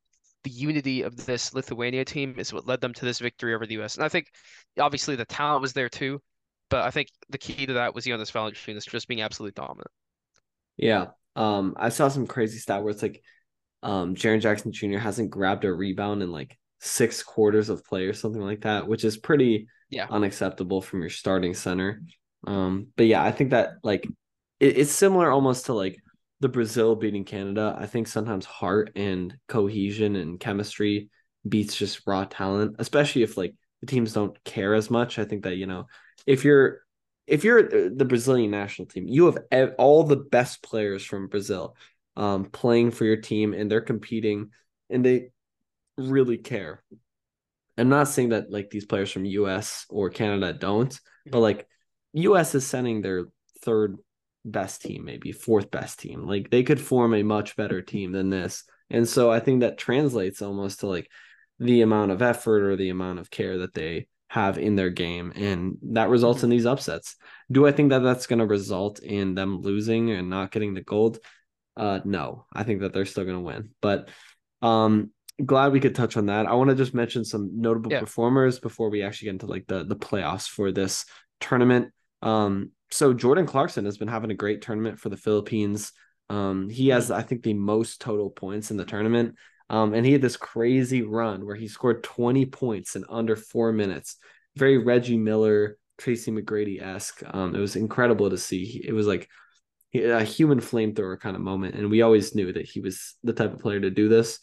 the unity of this Lithuania team is what led them to this victory over the US. And I think obviously the talent was there too, but I think the key to that was Jonas Valanciunas just being absolutely dominant. Yeah. I saw some crazy stat where it's like Jaren Jackson Jr. hasn't grabbed a rebound in like 6 quarters of play or something like that, which is pretty Yeah. unacceptable from your starting center. But yeah, I think that like it's similar almost to like the Brazil beating Canada. I think sometimes heart and cohesion and chemistry beats just raw talent, especially if like the teams don't care as much. I think that, if you're the Brazilian national team, you have all the best players from Brazil playing for your team, and they're competing, and they really care. I'm not saying that like these players from US or Canada don't, but Mhm. like US is sending their third best team, maybe fourth best team. Like they could form a much better team than this. And so I think that translates almost to like the amount of effort or the amount of care that they have in their game. And that results Mhm. in these upsets. Do I think that that's going to result in them losing and not getting the gold? No, I think that they're still going to win. But um, glad we could touch on that. I want to just mention some notable Yeah. performers before we actually get into like the playoffs for this tournament. So Jordan Clarkson has been having a great tournament for the Philippines. He Mhm. has, I think, the most total points in the tournament. And he had this crazy run where he scored 20 points in under 4 minutes. Very Reggie Miller, Tracy McGrady esque. It was incredible to see. It was like a human flamethrower kind of moment, and we always knew that he was the type of player to do this.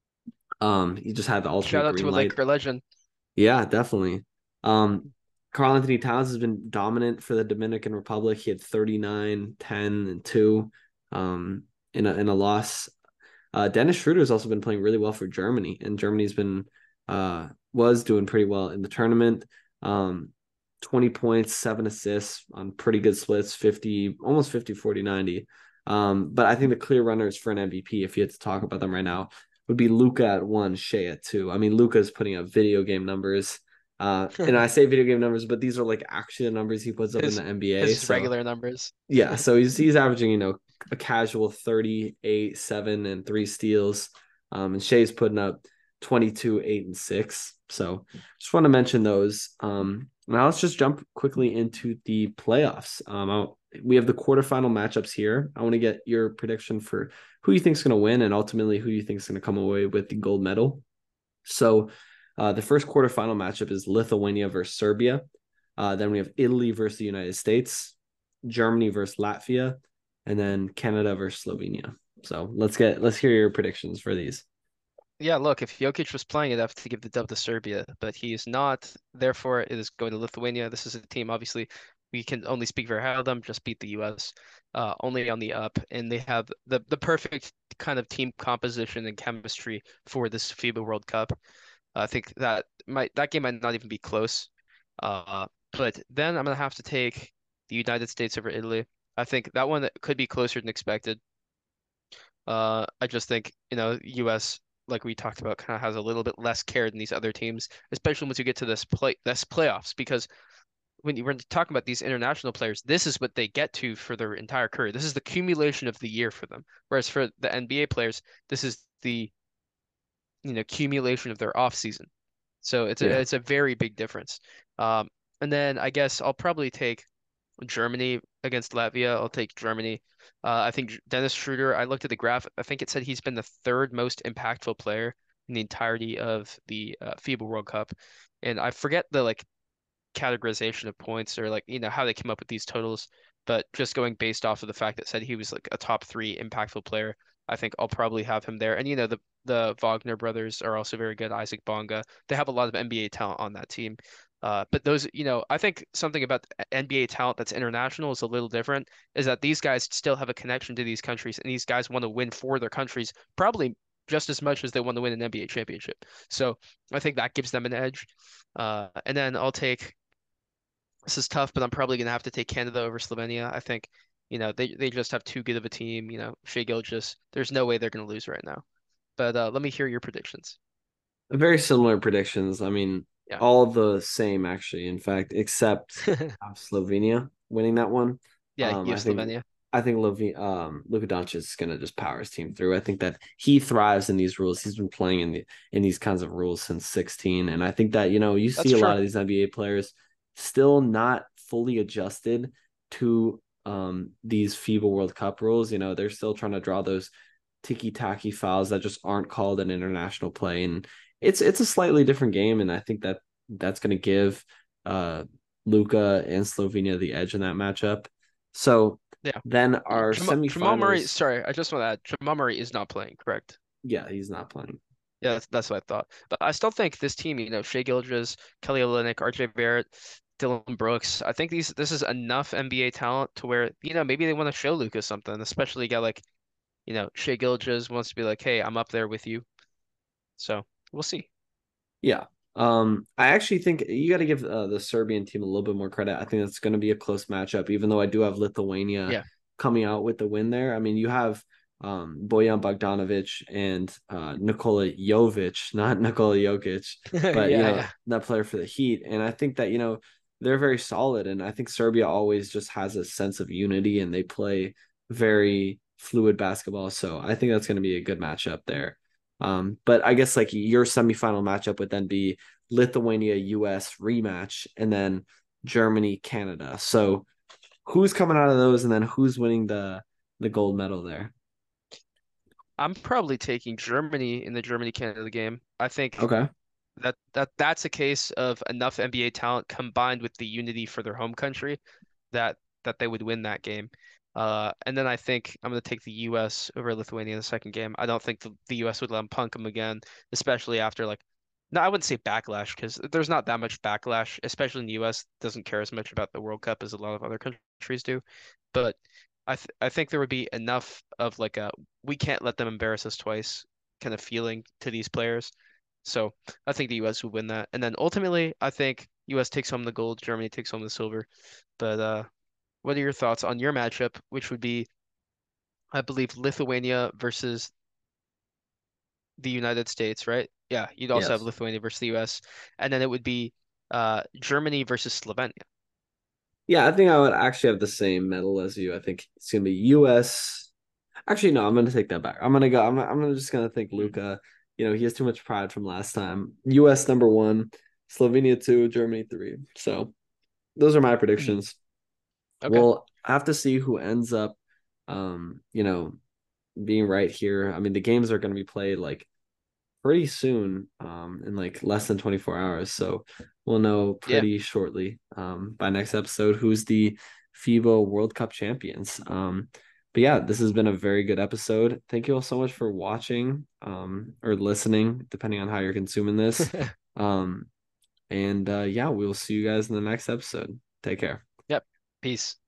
He just had the ultimate Shout out to green a light. Laker legend. Yeah, definitely. Um, Carl Anthony Towns has been dominant for the Dominican Republic. He had 39, 10, and 2 in a loss. Dennis Schroeder has also been playing really well for Germany, and Germany's been was doing pretty well in the tournament. Um, 20 points, 7 assists on pretty good splits, 50, almost 50, 40, 90. But I think the clear runners for an MVP, if you had to talk about them right now, would be Luka at one, Shea at two. I mean, Luka's putting up video game numbers. And I say video game numbers, but these are like actually the numbers he puts up in His the NBA. his So regular numbers. yeah, so he's averaging, a casual 38, 7, and 3 steals. And Shea's putting up 22, 8, and 6. So just want to mention those. Now let's just jump quickly into the playoffs. We have the quarterfinal matchups here. I want to get your prediction for who you think is going to win and ultimately who you think is going to come away with the gold medal. So the first quarterfinal matchup is Lithuania versus Serbia. Then we have Italy versus the United States, Germany versus Latvia, and then Canada versus Slovenia. So let's hear your predictions for these. Yeah, look, if Jokic was playing, I'd have to give the dub to Serbia, but he is not. Therefore, it is going to Lithuania. This is a team, obviously, we can only speak very highly of them, just beat the US, only on the up, and they have the perfect kind of team composition and chemistry for this FIBA World Cup. I think that game might not even be close. But then I'm gonna have to take the United States over Italy. I think that one could be closer than expected. I just think, US, like we talked about, kind of has a little bit less care than these other teams, especially once you get to this playoffs, because when you were talking about these international players, this is what they get to for their entire career. This is the accumulation of the year for them. Whereas for the NBA players, this is the, accumulation of their off season. So it's a Yeah. it's a very big difference. Um, and then I guess I'll probably take Germany against Latvia. I'll take Germany. I think Dennis Schroeder, I looked at the graph. I think it said he's been the third most impactful player in the entirety of the FIBA World Cup. And I forget the like categorization of points or like, how they came up with these totals. But just going based off of the fact that said he was like a top three impactful player, I think I'll probably have him there. And the Wagner brothers are also very good. Isaac Bonga. They have a lot of NBA talent on that team. But those, I think something about NBA talent that's international is a little different, is that these guys still have a connection to these countries, and these guys want to win for their countries, probably just as much as they want to win an NBA championship. So I think that gives them an edge. And then I'll take, this is tough, but I'm probably gonna have to take Canada over Slovenia. I think, they just have too good of a team. Shea Gilgeous, there's no way they're gonna lose right now. But let me hear your predictions. Very similar predictions. I mean, Yeah. all the same actually, in fact, except Slovenia winning that one. Yeah, you I have think Slovenia. I think Luka Doncic is gonna just power his team through. I think that he thrives in these rules. He's been playing in these kinds of rules since 16, and I think that you see That's a true. lot of these NBA players still not fully adjusted to these FIBA World Cup rules. They're still trying to draw those ticky-tacky fouls that just aren't called in international play, and it's a slightly different game, and I think that that's gonna give uh Luka and Slovenia the edge in that matchup. So. Yeah. Then our Jamal Murray, semifinals, sorry, I just want to add, Jamal Murray is not playing, correct? yeah, he's not playing. Yeah, that's what I thought. But I still think this team, Shea Gilgeous, Kelly Olynyk, RJ Barrett, Dylan Brooks, I think this is enough NBA talent to where, maybe they want to show Lucas something, especially a guy like, Shea Gilgeous wants to be like, hey, I'm up there with you. So we'll see. Yeah. I actually think you got to give the Serbian team a little bit more credit. I think that's going to be a close matchup, even though I do have Lithuania Yeah. coming out with the win there. I mean, you have Bojan Bogdanovic and Nikola Jovic, not Nikola Jokic, but Yeah, yeah. that player for the Heat. And I think that, they're very solid. And I think Serbia always just has a sense of unity and they play very fluid basketball. So I think that's going to be a good matchup there. But I guess like your semifinal matchup would then be Lithuania US rematch and then Germany Canada. So who's coming out of those and then who's winning the gold medal there? I'm probably taking Germany in the Germany-Canada game. I think Okay. that's a case of enough NBA talent combined with the unity for their home country that that they would win that game. And then I think I'm going to take the U.S. over Lithuania in the second game. I don't think the U.S. would let them punk them again, especially after like, no, I wouldn't say backlash because there's not that much backlash, especially in the U.S. doesn't care as much about the World Cup as a lot of other countries do. But I think there would be enough of like a we can't let them embarrass us twice kind of feeling to these players. So I think the U.S. would win that. And then ultimately, I think U.S. takes home the gold, Germany takes home the silver. But what are your thoughts on your matchup, which would be, I believe, Lithuania versus the United States, right? Yeah, you'd also have Yes. Lithuania versus the US. And then it would be Germany versus Slovenia. Yeah, I think I would actually have the same medal as you. I think it's gonna be US. Actually, no, I'm gonna take that back. I'm just gonna think Hmm. Luca. He has too much pride from last time. US number one, Slovenia two, Germany three. So those are my Hmm. predictions. Okay. We'll have to see who ends up being right here. I mean, the games are gonna be played like pretty soon, in like less than 24 hours. So we'll know Yeah. pretty shortly, by next episode, who's the FIBA World Cup champions. But yeah, this has been a very good episode. Thank you all so much for watching, or listening, depending on how you're consuming this. Um, and yeah, we'll see you guys in the next episode. Take care. Yep. Peace.